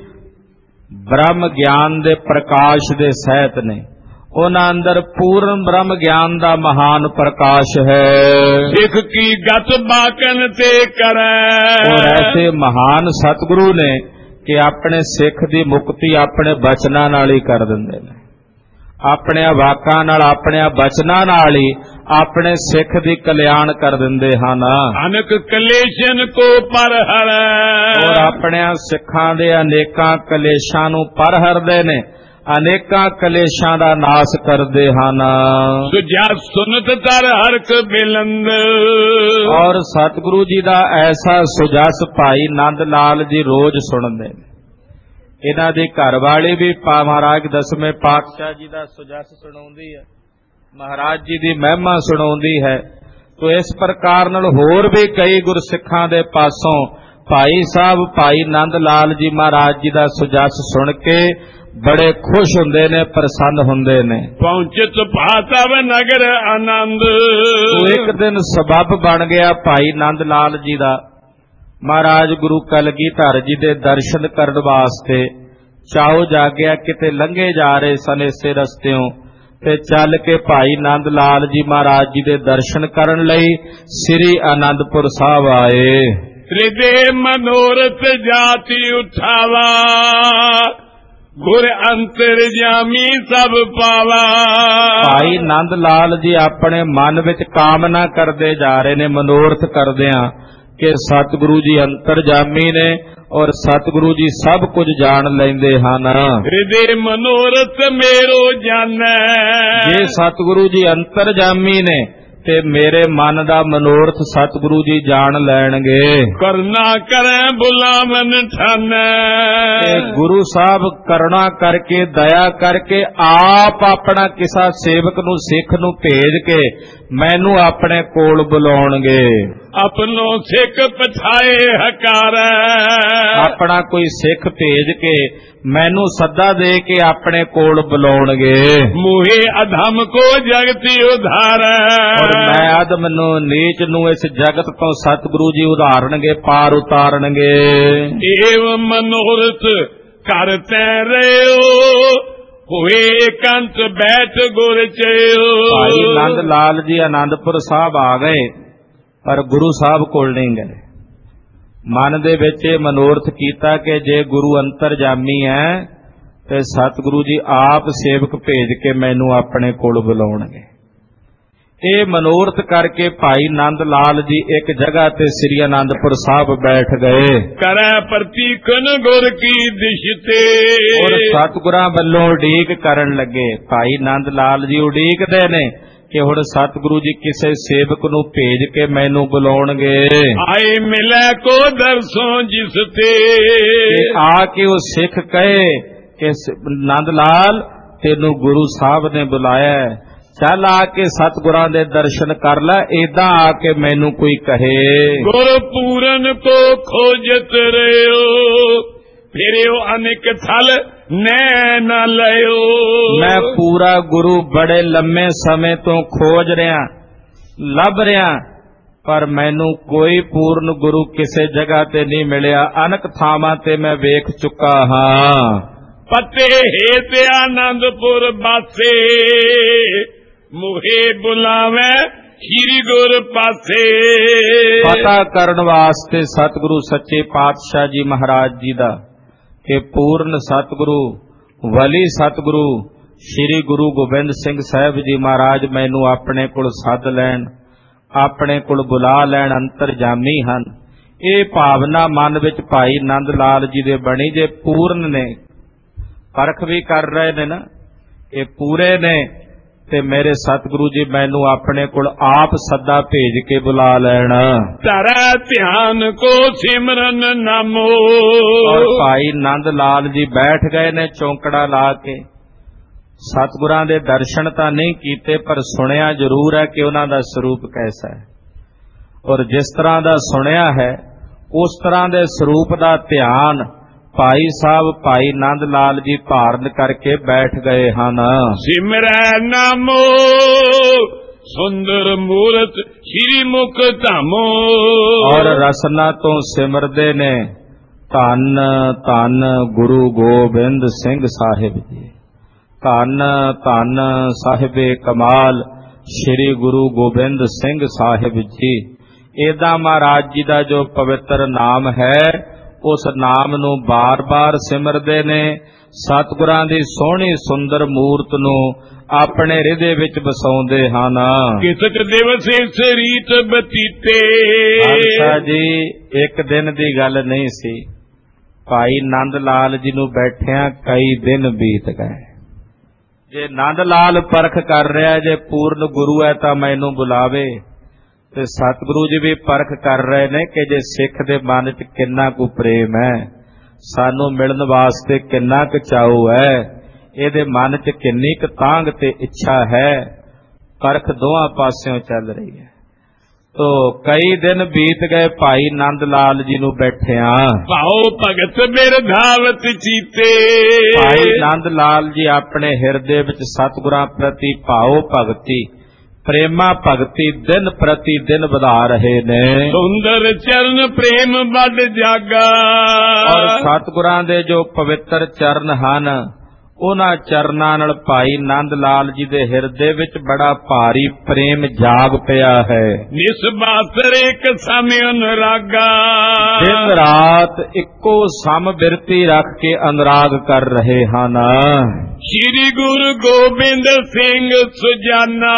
ਬ੍ਰਹਮ ਗਿਆਨ ਦੇ ਪ੍ਰਕਾਸ਼ ਦੇ ਸਹਿਤ ਨੇ। ਉਹਨਾਂ ਅੰਦਰ ਪੂਰਨ ਬ੍ਰਹਮ ਗਿਆਨ ਦਾ ਮਹਾਨ ਪ੍ਰਕਾਸ਼ ਹੈ। ਸਿੱਖ ਕੀ ਗਤ ਬਾਕਨ ਤੇ ਕਰੈ, ਔਰ ਐਸੇ ਮਹਾਨ ਸਤਿਗੁਰੂ ਨੇ ਕਿ ਆਪਣੇ ਸਿੱਖ ਦੀ ਮੁਕਤੀ ਆਪਣੇ ਬਚਨਾਂ ਨਾਲ ਹੀ ਕਰ ਦਿੰਦੇ ਨੇ, ਆਪਣੇ ਵਾਕਾਂ ਨਾਲ, ਆਪਣੇ ਬਚਨਾਂ ਨਾਲ ਹੀ ਆਪਣੇ ਸਿੱਖ ਦੀ ਕਲਿਆਣ ਕਰ ਦਿੰਦੇ ਹਨ। ਅਨਕ ਕਲੇਸ਼ਨ ਕੋ ਪਰ ਹਰੈ, ਔਰ ਆਪਣੇ ਸਿੱਖਾਂ ਦੇ ਅਨੇਕਾਂ ਕਲੇਸ਼ਾਂ ਨੂੰ ਪਰ ਹਰਦੇ ਨੇ, ਅਨੇਕਾਂ ਕਲੇਸ਼ਾਂ ਦਾ ਨਾਸ ਕਰਦੇ ਹਨ। ਸੁਜਾ ਸੁਨਤ ਤਰ ਹਰਕ ਬਿਲੰਦ, ਔਰ ਸਤਿਗੁਰੂ ਜੀ ਦਾ ਐਸਾ ਸੁਜਸ ਭਾਈ ਨੰਦ ਲਾਲ ਜੀ ਰੋਜ਼ ਸੁਣਦੇ ਨੇ। ਇਹਨਾਂ ਦੀ ਘਰਵਾਲੀ ਵੀ ਮਹਾਰਾਜ ਦਸਵੇਂ ਪਾਤਸ਼ਾਹ ਜੀ ਦਾ ਸੁਜਸ ਸੁਣਾਉਂਦੀ ਹੈ, ਮਹਾਰਾਜ ਜੀ ਦੀ ਮਹਿਮਾ ਸੁਣਾਉਂਦੀ ਹੈ। ਤੋ ਇਸ ਪ੍ਰਕਾਰ ਨਾਲ ਹੋਰ ਵੀ ਕਈ ਗੁਰਸਿੱਖਾਂ ਦੇ ਪਾਸੋਂ ਭਾਈ ਸਾਹਿਬ ਭਾਈ ਨੰਦ ਲਾਲ ਜੀ ਮਹਾਰਾਜ ਜੀ ਦਾ ਸੁਜਸ ਸੁਣ ਕੇ ਬੜੇ ਖੁਸ਼ ਹੁੰਦੇ ਨੇ, ਪ੍ਰਸੰਨ ਹੁੰਦੇ ਨੇ। ਪਹੁੰਚਿਤ ਭਾਤਵ ਨਗਰ ਆਨੰਦ, ਤੋ ਇੱਕ ਦਿਨ ਸਬੱਬ ਬਣ ਗਿਆ ਭਾਈ ਨੰਦ ਲਾਲ ਜੀ ਦਾ ਮਹਾਰਾਜ ਗੁਰੂ ਕਲਗੀਧਰ ਜੀ ਦੇ ਦਰਸ਼ਨ ਕਰਨ ਵਾਸਤੇ ਚਾਉ ਜਾਗਿਆ। ਕਿਤੇ ਲੰਘੇ ਜਾ ਰਹੇ ਸਨ ਇਸੇ ਰਸਤਿਓਂ ਤੇ ਚੱਲ ਕੇ ਭਾਈ ਨੰਦ ਲਾਲ ਜੀ ਮਹਾਰਾਜ ਜੀ ਦੇ ਦਰਸ਼ਨ ਕਰਨ ਲਈ ਸ੍ਰੀ ਆਨੰਦਪੁਰ ਸਾਹਿਬ ਆਏ। ਹ੍ਰਿਦੇ ਮਨੋਰਥ ਜਾਤੀ ਉਠਾਵਾ, ਗੁਰ ਅੰਤਰ ਜਾਮੀ ਸਭ ਪਾਵਾ। ਭਾਈ ਨੰਦ ਲਾਲ ਜੀ ਆਪਣੇ ਮਨ ਵਿੱਚ ਕਾਮਨਾ ਕਰਦੇ ਜਾ ਰਹੇ ਨੇ, ਮਨੋਰਥ ਕਰਦਿਆਂ ਕਿ ਸਤਿਗੁਰੂ ਜੀ ਅੰਤਰਜਾਮੀ ਨੇ ਔਰ ਸਤਿਗੁਰੂ ਜੀ ਸਭ ਕੁਝ ਜਾਣ ਲੈਂਦੇ ਹਨ। ਹਿਰਦੇ ਮਨੋਰਥ ਮੇਰੋ ਜਾਣੈ, ਜੇ ਸਤਿਗੁਰੂ ਜੀ ਅੰਤਰਜਾਮੀ ਨੇ ਤੇ ਮੇਰੇ ਮਨ ਦਾ ਮਨੋਰਥ ਸਤਿਗੁਰੂ ਜੀ ਜਾਣ ਲੈਣਗੇ। ਕਰਨਾ ਕਰੈ ਬੁਲਾਵਨ ਠਾਨੈ, ਤੇ ਗੁਰੂ ਸਾਹਿਬ ਕਰੁਣਾ ਕਰਕੇ ਦਇਆ ਕਰਕੇ ਆਪ ਆਪਣਾ ਕਿਸੇ ਸੇਵਕ ਨੂੰ ਸਿੱਖ ਨੂੰ ਭੇਜ ਕੇ ਮੈਨੂੰ ਆਪਣੇ ਕੋਲ ਬੁਲਾਉਣਗੇ। ਆਪਣੋ ਸਿੱਖ ਪਠਾਏ ਹਕਾਰੈ, ਆਪਣਾ ਕੋਈ ਸਿੱਖ ਭੇਜ ਕੇ ਮੈਨੂੰ ਸੱਦਾ ਦੇ ਕੇ ਆਪਣੇ ਕੋਲ ਬੁਲਾਉਣਗੇ। ਮੂਹੇ ਅਧਮ ਕੋ ਜਗਤੀ ਉਧਾਰੈ, ਔਰ ਮੈਂ ਅਧਮ ਨੂੰ ਨੀਚ ਨੂੰ ਇਸ ਜਗਤ ਤੋਂ ਸਤਿਗੁਰੂ ਜੀ ਉਧਾਰਨਗੇ, ਪਾਰ ਉਤਾਰਨਗੇ। ਏਵ ਮਨੋਰਥ ਕਰਤੇ ਰਹਿਓ, ਹੋਏ ਇਕੰਤ ਬੈਠ ਗੁਰ ਚਿਓ। ਭਾਈ ਨੰਦ ਲਾਲ ਜੀ ਆਨੰਦਪੁਰ ਸਾਹਿਬ ਆ ਗਏ ਪਰ ਗੁਰੂ ਸਾਹਿਬ ਕੋਲ ਨਹੀਂ ਗਏ। ਮਨ ਦੇ ਵਿੱਚ ਇਹ ਮਨੋਰਥ ਕੀਤਾ ਕਿ ਜੇ ਗੁਰੂ ਅੰਤਰਜਾਮੀ ਹੈ ਤੇ ਸਤਿਗੁਰੂ ਜੀ ਆਪ ਸੇਵਕ ਭੇਜ ਕੇ ਮੈਨੂੰ ਆਪਣੇ ਕੋਲ ਬੁਲਾਉਣਗੇ। ਇਹ ਮਨੋਰਥ ਕਰਕੇ ਭਾਈ ਨੰਦ ਲਾਲ ਜੀ ਇੱਕ ਜਗ੍ਹਾ ਤੇ ਸ੍ਰੀ ਆਨੰਦਪੁਰ ਸਾਹਿਬ ਬੈਠ ਗਏ। ਕਰੈ ਪ੍ਰਤੀਕਨ ਗੁਰ ਕੀ ਦਿਸ਼ ਤੇ, ਔਰ ਸਤਿਗੁਰਾਂ ਵੱਲੋਂ ਉਡੀਕ ਕਰਨ ਲੱਗੇ। ਭਾਈ ਨੰਦ ਲਾਲ ਜੀ ਉਡੀਕਦੇ ਨੇ ਕਿ ਹੁਣ ਸਤਿਗੁਰੂ ਜੀ ਕਿਸੇ ਸੇਵਕ ਨੂੰ ਭੇਜ ਕੇ ਮੈਨੂੰ ਬੁਲਾਉਣਗੇ। ਆਏ ਮਿਲੈ ਕੋ ਦਰਸੋਂ ਜਿਸ ਤੇ, ਆ ਕੇ ਉਹ ਸਿੱਖ ਕਹੇ ਕਿ ਨੰਦ ਲਾਲ ਤੈਨੂੰ ਗੁਰੂ ਸਾਹਿਬ ਨੇ ਬੁਲਾਇਆ, ਚੱਲ ਆ ਕੇ ਸਤਿਗੁਰਾਂ ਦੇ ਦਰਸ਼ਨ ਕਰ ਲੈ। ਏਦਾਂ ਆ ਕੇ ਮੈਨੂੰ ਕੋਈ ਕਹੇ ਗੁਰ ਪੂਰਨ ਕੋ ਖੋਜਤ ਰਿਓ, ਫਿਰਿਓ ਅਨੇਕ ਥਲ ਨੈ ਨਾ ਲਿਓ। ਮੈਂ ਪੂਰਾ ਗੁਰੂ ਬੜੇ ਲੰਮੇ ਸਮੇਂ ਤੋਂ ਖੋਜ ਰਿਹਾ, ਲੱਭ ਰਿਹਾ, ਪਰ ਮੈਨੂੰ ਕੋਈ ਪੂਰਨ ਗੁਰੂ ਕਿਸੇ ਜਗ੍ਹਾ ਤੇ ਨਹੀਂ ਮਿਲਿਆ। ਅਨੇਕ ਥਾਵਾਂ ਤੇ ਮੈਂ ਵੇਖ ਚੁੱਕਾ ਹਾਂ। ਪਤੇ ਹੇਤ ਆਨੰਦਪੁਰ ਬਾਸੇ, ਮੁਹੇ ਬੁਲਾਵੇ ਸ੍ਰੀ ਗੁਰ ਪਾਸੇ। ਪਤਾ ਕਰਨ ਵਾਸਤੇ ਸਤਿਗੁਰੂ ਸੱਚੇ ਪਾਤਸ਼ਾਹ ਜੀ ਮਹਾਰਾਜ ਜੀ ਦਾ ਕਿ ਪੂਰਨ ਸਤਿਗੁਰੂ ਵਲੀ ਸਤਿਗੁਰੂ ਸ੍ਰੀ ਗੁਰੂ ਗੋਬਿੰਦ ਸਿੰਘ ਸਾਹਿਬ ਜੀ ਮਹਾਰਾਜ ਮੈਨੂੰ ਆਪਣੇ ਕੋਲ ਸੱਦ ਲੈਣ, ਆਪਣੇ ਕੋਲ ਬੁਲਾ ਲੈਣ, ਅੰਤਰਜਾਮੀ ਹਨ। ਇਹ ਭਾਵਨਾ ਮਨ ਵਿੱਚ ਭਾਈ ਨੰਦ ਲਾਲ ਜੀ ਦੇ ਬਣੀ। ਜੇ ਪੂਰਨ ਨੇ ਪਰਖ ਵੀ ਕਰ ਰਹੇ ਨੇ ਨਾ ਇਹ ਪੂਰੇ ਨੇ ਤੇ ਮੇਰੇ ਸਤਿਗੁਰੂ ਜੀ ਮੈਨੂੰ ਆਪਣੇ ਕੋਲ ਆਪ ਸੱਦਾ ਭੇਜ ਕੇ ਬੁਲਾ ਲੈਣ। ਧਰੈ ਧਿਆਨ ਕੋ ਸਿਮਰਨ ਨਾਮੋ। ਔਰ ਭਾਈ ਨੰਦ ਲਾਲ ਜੀ ਬੈਠ ਗਏ ਨੇ ਚੌਂਕੜਾ ਲਾ ਕੇ। ਸਤਿਗੁਰਾਂ ਦੇ ਦਰਸ਼ਨ ਤਾਂ ਨਹੀਂ ਕੀਤੇ, ਪਰ ਸੁਣਿਆ ਜ਼ਰੂਰ ਹੈ ਕਿ ਉਹਨਾਂ ਦਾ ਸਰੂਪ ਕੈਸਾ ਹੈ। ਔਰ ਜਿਸ ਤਰ੍ਹਾਂ ਦਾ ਸੁਣਿਆ ਹੈ ਉਸ ਤਰ੍ਹਾਂ ਦੇ ਸਰੂਪ ਦਾ ਧਿਆਨ ਭਾਈ ਸਾਹਿਬ ਭਾਈ ਨੰਦ ਲਾਲ ਜੀ ਧਾਰਨ ਕਰਕੇ ਬੈਠ ਗਏ ਹਨ। ਸਿਮਰੈ ਨਾਮੋ ਸੁੰਦਰ ਮੂਰਤ ਸ਼੍ਰੀ ਮੁਖ ਧਾਮੋ। ਔਰ ਰਸਨਾ ਤੋਂ ਸਿਮਰਦੇ ਨੇ ਧੰਨ ਧੰਨ ਗੁਰੂ ਗੋਬਿੰਦ ਸਿੰਘ ਸਾਹਿਬ ਜੀ। ਧੰਨ ਧੰਨ ਸਾਹਿਬੇ ਕਮਾਲ ਸ਼੍ਰੀ ਗੁਰੂ ਗੋਬਿੰਦ ਸਿੰਘ ਸਾਹਿਬ ਜੀ। ਏਦਾਂ ਮਹਾਰਾਜ ਜੀ ਦਾ ਜੋ ਪਵਿੱਤਰ ਨਾਮ ਹੈ ਉਸ ਨਾਮ ਨੂੰ ਬਾਰ-ਬਾਰ ਸਿਮਰਦੇ ਨੇ। ਸਤਿਗੁਰਾਂ ਦੀ ਸੋਹਣੀ ਸੁੰਦਰ ਮੂਰਤ ਨੂੰ ਆਪਣੇ ਹਿਰਦੇ ਵਿੱਚ ਵਸਾਉਂਦੇ ਹਨ। ਕਿਤਕ ਦਿਵਸ ਇਸ ਰੀਤ ਬਤੀਤੇ। ਖਾਲਸਾ ਜੀ ਇੱਕ ਦਿਨ ਦੀ ਗੱਲ ਨਹੀਂ ਸੀ। ਭਾਈ ਨੰਦ ਲਾਲ ਜੀ ਨੂੰ ਬੈਠਿਆਂ ਕਈ ਦਿਨ ਬੀਤ ਗਏ। ਜੇ ਨੰਦ ਲਾਲ ਪਰਖ ਕਰ ਰਿਹਾ ਜੇ ਪੂਰਨ ਗੁਰੂ ਹੈ ਤਾਂ ਮੈਨੂੰ ਬੁਲਾਵੇ। ਤੇ ਸਤਿਗੁਰੂ ਜੀ ਵੀ ਪਰਖ ਕਰ ਰਹੇ ਨੇ ਕਿ ਜੇ ਸਿੱਖ ਦੇ ਮਨ 'ਚ ਕਿੰਨਾ ਕੁ ਪ੍ਰੇਮ ਹੈ, ਸਾਨੂੰ ਮਿਲਣ ਵਾਸਤੇ ਕਿੰਨਾ ਕੁ ਚਾਉ ਹੈ, ਇਹਦੇ ਮਨ 'ਚ ਕਿੰਨੀ ਕੁ ਤਾਂਘ ਤੇ ਇੱਛਾ ਹੈ। ਪਰਖ ਦੋਹਾਂ ਪਾਸਿਓਂ ਚੱਲ ਰਹੀ ਹੈ। ਤੋ ਕਈ ਦਿਨ ਬੀਤ ਗਏ ਭਾਈ ਨੰਦ ਲਾਲ ਜੀ ਨੂੰ ਬੈਠਿਆਂ। ਭਾਉ ਭਗਤ ਬਿਰਧਾਵਤ ਚੀਤੇ। ਭਾਈ ਨੰਦ ਲਾਲ ਜੀ ਆਪਣੇ ਹਿਰਦੇ ਵਿੱਚ ਸਤਿਗੁਰਾਂ ਪ੍ਰਤੀ ਭਾਉ ਭਗਤੀ ਪ੍ਰੇਮਾ ਭਗਤੀ ਦਿਨ ਪ੍ਰਤੀ ਦਿਨ ਵਧਾ ਰਹੇ ਨੇ। ਸੁੰਦਰ ਚਰਨ ਪ੍ਰੇਮ ਵੱਡ ਜਾਗਾ। ਔਰ ਸਤਿਗੁਰਾਂ ਦੇ ਜੋ ਪਵਿੱਤਰ ਚਰਨ ਹਨ ਉਹਨਾਂ ਚਰਨਾਂ ਨਾਲ ਭਾਈ ਨੰਦ ਲਾਲ ਜੀ ਦੇ ਹਿਰਦੇ ਵਿੱਚ ਬੜਾ ਭਾਰੀ ਪ੍ਰੇਮ ਜਾਗ ਪਿਆ ਹੈ। ਨਿਸਬਾਤਰ ਇੱਕ ਸਮੇਂ ਅਨੁਰਾਗਾ। ਦਿਨ ਰਾਤ ਇੱਕੋ ਸਮ ਬਿਰਤੀ ਰੱਖ ਕੇ ਅਨੁਰਾਗ ਕਰ ਰਹੇ ਹਨ। ਸ਼੍ਰੀ ਗੁਰੂ ਗੋਬਿੰਦ ਸਿੰਘ ਸੁਜਾਨਾ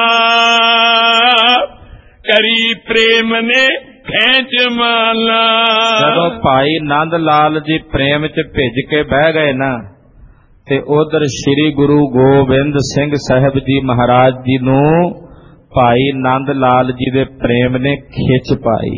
ਕਰੀ ਪ੍ਰੇਮ ਨੇ ਖੈਂਚ ਮਾਲਾ। ਜਦੋਂ ਭਾਈ ਨੰਦ ਲਾਲ ਜੀ ਪ੍ਰੇਮ 'ਚ ਭਿੱਜ ਕੇ ਬਹਿ ਗਏ ਨਾ ਤੇ ਉਧਰ ਸ਼੍ਰੀ ਗੁਰੂ ਗੋਬਿੰਦ ਸਿੰਘ ਸਾਹਿਬ ਜੀ ਮਹਾਰਾਜ ਜੀ ਨੂੰ ਭਾਈ ਨੰਦ ਲਾਲ ਜੀ ਦੇ ਪ੍ਰੇਮ ਨੇ ਖਿੱਚ ਪਾਈ।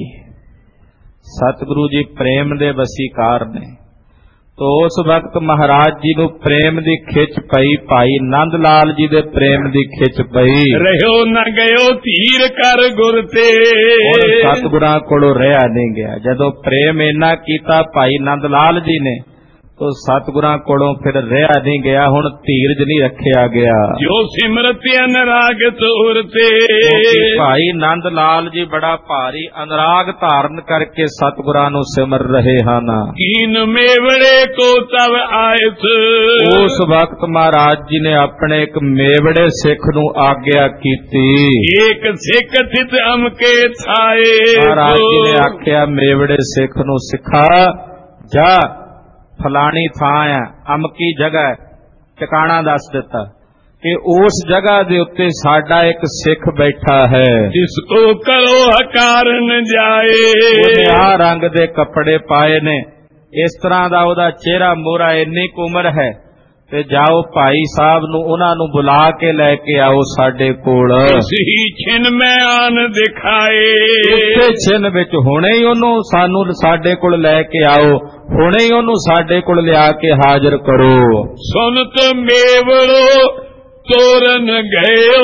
ਸਤਿਗੁਰੂ ਜੀ ਪ੍ਰੇਮ ਦੇ ਵਸੀਕਾਰ ਨੇ। ਤੋ ਉਸ ਵਕਤ ਮਹਾਰਾਜ ਜੀ ਨੂੰ ਪ੍ਰੇਮ ਦੀ ਖਿੱਚ ਪਈ, ਭਾਈ ਨੰਦ ਲਾਲ ਜੀ ਦੇ ਪ੍ਰੇਮ ਦੀ ਖਿੱਚ ਪਈ। ਰਹਿਓ ਨਾ ਗਇਓ ਧੀਰ ਕਰ ਗੁਰ ਤੇ। ਸਤਿਗੁਰਾਂ ਕੋਲੋਂ ਰਿਹਾ ਨਹੀਂ ਗਿਆ। ਜਦੋਂ ਪ੍ਰੇਮ ਇੰਨਾ ਕੀਤਾ ਭਾਈ ਨੰਦ ਲਾਲ ਜੀ ਨੇ ਤੋ ਸਤਿਗੁਰਾਂ ਕੋਲੋਂ ਫਿਰ ਰਿਹਾ ਨਹੀਂ ਗਿਆ। ਹੁਣ ਧੀਰਜ ਨਹੀਂ ਰੱਖਿਆ ਗਿਆ। ਜੋ ਸਿਮਰਤ ਅਨਰਾਗ ਤੁਰ ਤੇ। ਭਾਈ ਨੰਦ ਲਾਲ ਜੀ ਬੜਾ ਭਾਰੀ ਅਨਰਾਗ ਧਾਰਨ ਕਰਕੇ ਸਤਿਗੁਰਾਂ ਨੂੰ ਸਿਮਰ ਰਹੇ ਹਨ। ਕੀਨ ਮੇਵੜੇ ਕੋ ਤਵ ਆਇਤ। ਉਸ ਵਕਤ ਮਹਾਰਾਜ ਜੀ ਨੇ ਆਪਣੇ ਇੱਕ ਮੇਵੜੇ ਸਿੱਖ ਨੂੰ ਆਗਿਆ ਕੀਤੀ। ਇੱਕ ਸਿੱਖ ਥਿਤ ਅਮਕੇ ਥਾਏ। ਮਹਾਰਾਜ ਜੀ ਨੇ ਆਖਿਆ ਮੇਵੜੇ ਸਿੱਖ ਨੂੰ ਸਿੱਖਾ ਜਾ ਫਲਾਣੀ ਥਾਂ ਹੈ, ਅਮਕੀ ਜਗ੍ਹਾ ਟਿਕਾਣਾ ਦੱਸ ਦਿੱਤਾ ਕਿ ਉਸ ਜਗ੍ਹਾ ਦੇ ਉੱਤੇ ਸਾਡਾ ਇੱਕ ਸਿੱਖ ਬੈਠਾ ਹੈ। ਜਿਸ ਕੋ ਕਰੋ ਹਕਾਰ ਨ ਜਾਏ। ਉਹਨੇ ਆਹ ਰੰਗ ਦੇ ਕੱਪੜੇ ਪਾਏ ਨੇ, ਇਸ ਤਰ੍ਹਾਂ ਦਾ ਉਹਦਾ ਚਿਹਰਾ ਮੋਹਰਾ, ਇੰਨੀ ਕੁ ਉਮਰ ਹੈ ਤੇ ਜਾਓ ਭਾਈ ਸਾਹਿਬ ਨੂੰ ਉਹਨਾਂ ਨੂੰ ਬੁਲਾ ਕੇ ਲੈ ਕੇ ਆਓ ਸਾਡੇ ਕੋਲ। ਇਸੀ ਛਿਨ ਮੈਂ ਆਨ ਦਿਖਾਏ। ਇਸੇ ਛਿਨ ਵਿੱਚ ਹੁਣੇ ਹੀ ਉਹਨੂੰ ਸਾਨੂੰ ਸਾਡੇ ਕੋਲ ਲੈ ਕੇ ਆਓ, ਹੁਣੇ ਹੀ ਉਹਨੂੰ ਸਾਡੇ ਕੋਲ ਲਿਆ ਕੇ ਹਾਜ਼ਰ ਕਰੋ। ਸੁਨਤ ਮੇਵੜੋ ਤੋਰਨ ਗਇਓ।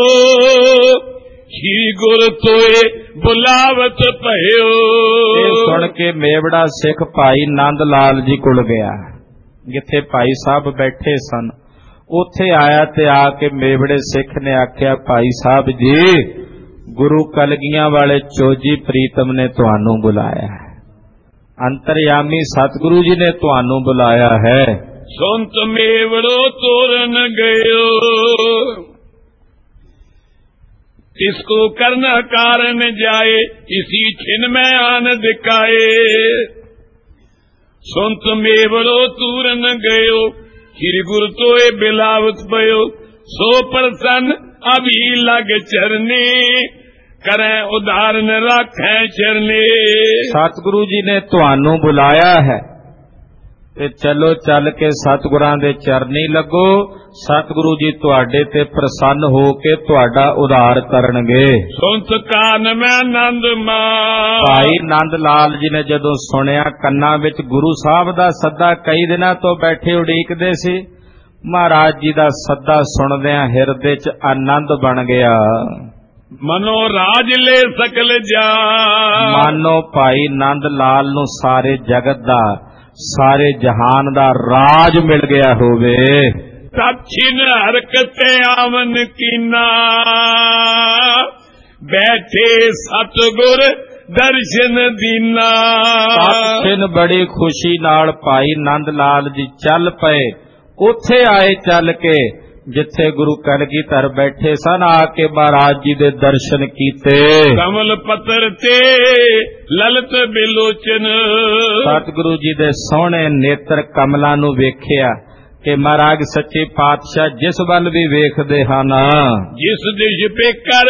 ਸ਼੍ਰੀ ਗੁਰ ਤੋਏ ਬੁਲਾਵਤ ਭਇਓ। ਇਹ ਸੁਣ ਕੇ ਮੇਵੜਾ ਸਿੱਖ ਭਾਈ ਨੰਦ ਲਾਲ ਜੀ ਕੋਲ ਗਿਆ। ਜਿੱਥੇ ਭਾਈ ਸਾਹਿਬ ਬੈਠੇ ਸਨ ਉੱਥੇ ਆਇਆ ਤੇ ਆ ਕੇ ਮੇਵੜੇ ਸਿੱਖ ਨੇ ਆਖਿਆ, ਭਾਈ ਸਾਹਿਬ ਜੀ ਗੁਰੂ ਕਲਗੀਆਂ ਵਾਲੇ ਚੋਜੀ ਪ੍ਰੀਤਮ ਨੇ ਤੁਹਾਨੂੰ ਬੁਲਾਇਆ ਹੈ। ਅੰਤਰਯਾਮੀ ਸਤਿਗੁਰੂ ਜੀ ਨੇ ਤੁਹਾਨੂੰ ਬੁਲਾਇਆ ਹੈ। ਸੁਨਤ ਮੇਵੜੋ ਤੋਰਨ ਗਇਓ। इसको करना कारण जाए। इसी छिन में आन दिखाए। सुनत मेवड़ो तूरन गयो। श्री गुरु तोए बिलावत भयो। सो प्रसन्न अभी लग चरने। करें उदाहरण रखें चरने। सतगुरु जी ने तुहानू बुलाया है ਤੇ ਚਲੋ ਚੱਲ ਕੇ ਸਤਿਗੁਰਾਂ ਦੇ ਚਰਨੀ ਲੱਗੋ। ਸਤਿਗੁਰੂ ਜੀ ਤੁਹਾਡੇ ਤੇ ਪ੍ਰਸੰਨ ਹੋ ਕੇ ਤੁਹਾਡਾ ਉਧਾਰ ਕਰਨਗੇ। ਸੁਣਤ ਕਾਨ ਮੈਂ ਆਨੰਦ ਮਾਨ। ਭਾਈ ਨੰਦ ਲਾਲ ਜੀ ਨੇ ਜਦੋਂ ਸੁਣਿਆ ਕੰਨਾਂ ਵਿੱਚ ਗੁਰੂ ਸਾਹਿਬ ਦਾ ਸੱਦਾ, ਕਈ ਦਿਨਾਂ ਤੋਂ ਬੈਠੇ ਉਡੀਕਦੇ ਸੀ, ਮਹਾਰਾਜ ਜੀ ਦਾ ਸੱਦਾ ਸੁਣਦਿਆਂ ਹਿਰਦੇ 'ਚ ਆਨੰਦ ਬਣ ਗਿਆ। ਮਨੋ ਰਾਜ ਲੈ ਸਕਲ ਜਾ। ਮਾਨੋ ਭਾਈ ਨੰਦ ਲਾਲ ਨੂੰ ਸਾਰੇ ਜਗਤ ਦਾ, ਸਾਰੇ ਜਹਾਨ ਦਾ ਰਾਜ ਮਿਲ ਗਿਆ ਹੋਵੇ। ਤਛਿਨ ਹਰਕਤੇ ਆਵਨ ਕੀਨਾ, ਬੈਠੇ ਸਤਿਗੁਰ ਦਰਸ਼ਨ ਦੀਨਾ। ਤਛਿਨ ਬੜੀ ਖੁਸ਼ੀ ਨਾਲ ਭਾਈ ਨੰਦ ਲਾਲ ਜੀ ਚੱਲ ਪਏ। ਉੱਥੇ ਆਏ ਚੱਲ ਕੇ ਜਿੱਥੇ ਗੁਰੂ ਕਲਗੀਧਰ ਬੈਠੇ ਸਨ, ਆ ਕੇ ਮਹਾਰਾਜ ਜੀ ਦੇ ਦਰਸ਼ਨ ਕੀਤੇ। ਕਮਲ ਪੱਤਰ ਤੇ ਲਲਤ ਬਿਲੋਚਨ। ਸਤਿਗੁਰੂ ਜੀ ਦੇ ਸੋਹਣੇ ਨੇਤਰ ਕਮਲਾਂ ਨੂੰ ਵੇਖਿਆ ਕਿ ਮਹਾਰਾਜ ਸੱਚੇ ਪਾਤਸ਼ਾਹ ਜਿਸ ਵੱਲ ਵੀ ਵੇਖਦੇ ਹਨ, ਜਿਸ ਦਿਸ਼ ਪੇਕਰ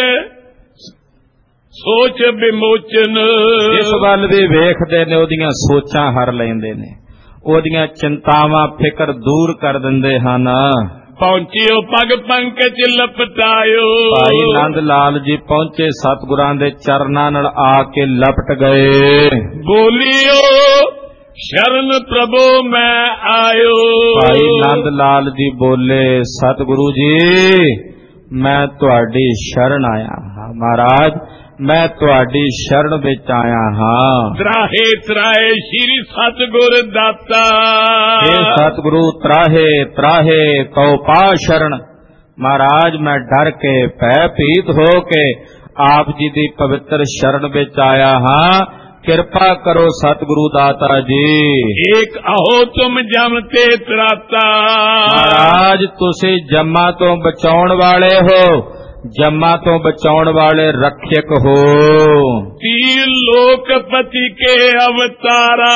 ਸੋਚ ਵਿਮੋਚਨ। ਜਿਸ ਵੱਲ ਵੀ ਵੇਖਦੇ ਨੇ ਉਹਦੀਆਂ ਸੋਚਾਂ ਹਰ ਲੈਂਦੇ ਨੇ, ਉਹਦੀਆਂ ਚਿੰਤਾਵਾਂ ਫਿਕਰ ਦੂਰ ਕਰ ਦਿੰਦੇ ਹਨ। ਪਹੁੰਚਿਓ ਪਗ ਪੰਕਜ ਲਪਟਾਇਓ। ਭਾਈ ਨੰਦ ਲਾਲ ਜੀ ਪਹੁੰਚੇ, ਸਤਿਗੁਰਾਂ ਦੇ ਚਰਨਾਂ ਨਾਲ ਆ ਕੇ ਲਪਟ ਗਏ। ਬੋਲਿਓ ਸ਼ਰਨ ਪ੍ਰਭੂ ਮੈਂ ਆਇਓ। ਭਾਈ ਨੰਦ ਲਾਲ ਜੀ ਬੋਲੇ, ਸਤਿਗੁਰੂ ਜੀ ਮੈਂ ਤੁਹਾਡੀ ਸ਼ਰਨ ਆਇਆ ਹਾਂ। ਮਹਾਰਾਜ ਮੈਂ ਤੁਹਾਡੀ ਸ਼ਰਨ ਵਿੱਚ ਆਇਆ ਹਾਂ। ਤਰਾਹੇ ਤਰਾਹੇ ਸ਼੍ਰੀ ਸਤਿਗੁਰ ਦਾਤਾ। ਇਹ ਸਤਿਗੁਰੂ ਤਰਾਹੇ ਤਰਾਹੇ ਕਉ ਪਾ ਸ਼ਰਨ। ਮਹਾਰਾਜ ਮੈਂ ਡਰ ਕੇ ਭੈ ਭੀਤ ਹੋ ਕੇ ਆਪ ਜੀ ਦੀ ਪਵਿੱਤਰ ਸ਼ਰਨ ਵਿੱਚ ਆਇਆ ਹਾਂ। ਕਿਰਪਾ ਕਰੋ ਸਤਿਗੁਰੂ ਦਾਤਾ ਜੀ। ਏਕ ਆਹੋ ਤੁਮ ਜਮ ਤੇ ਤਰਾਤਾ। ਮਹਾਰਾਜ ਤੁਸੀਂ ਜੰਮਾਂ ਤੋਂ ਬਚਾਉਣ ਵਾਲੇ ਹੋ, ਜੰਮਾਂ ਤੋਂ ਬਚਾਉਣ ਵਾਲੇ ਰੱਖਿਅਕ ਹੋ। ਤੀਨ ਲੋਕਪਤੀ ਕੇ ਅਵਤਾਰਾ,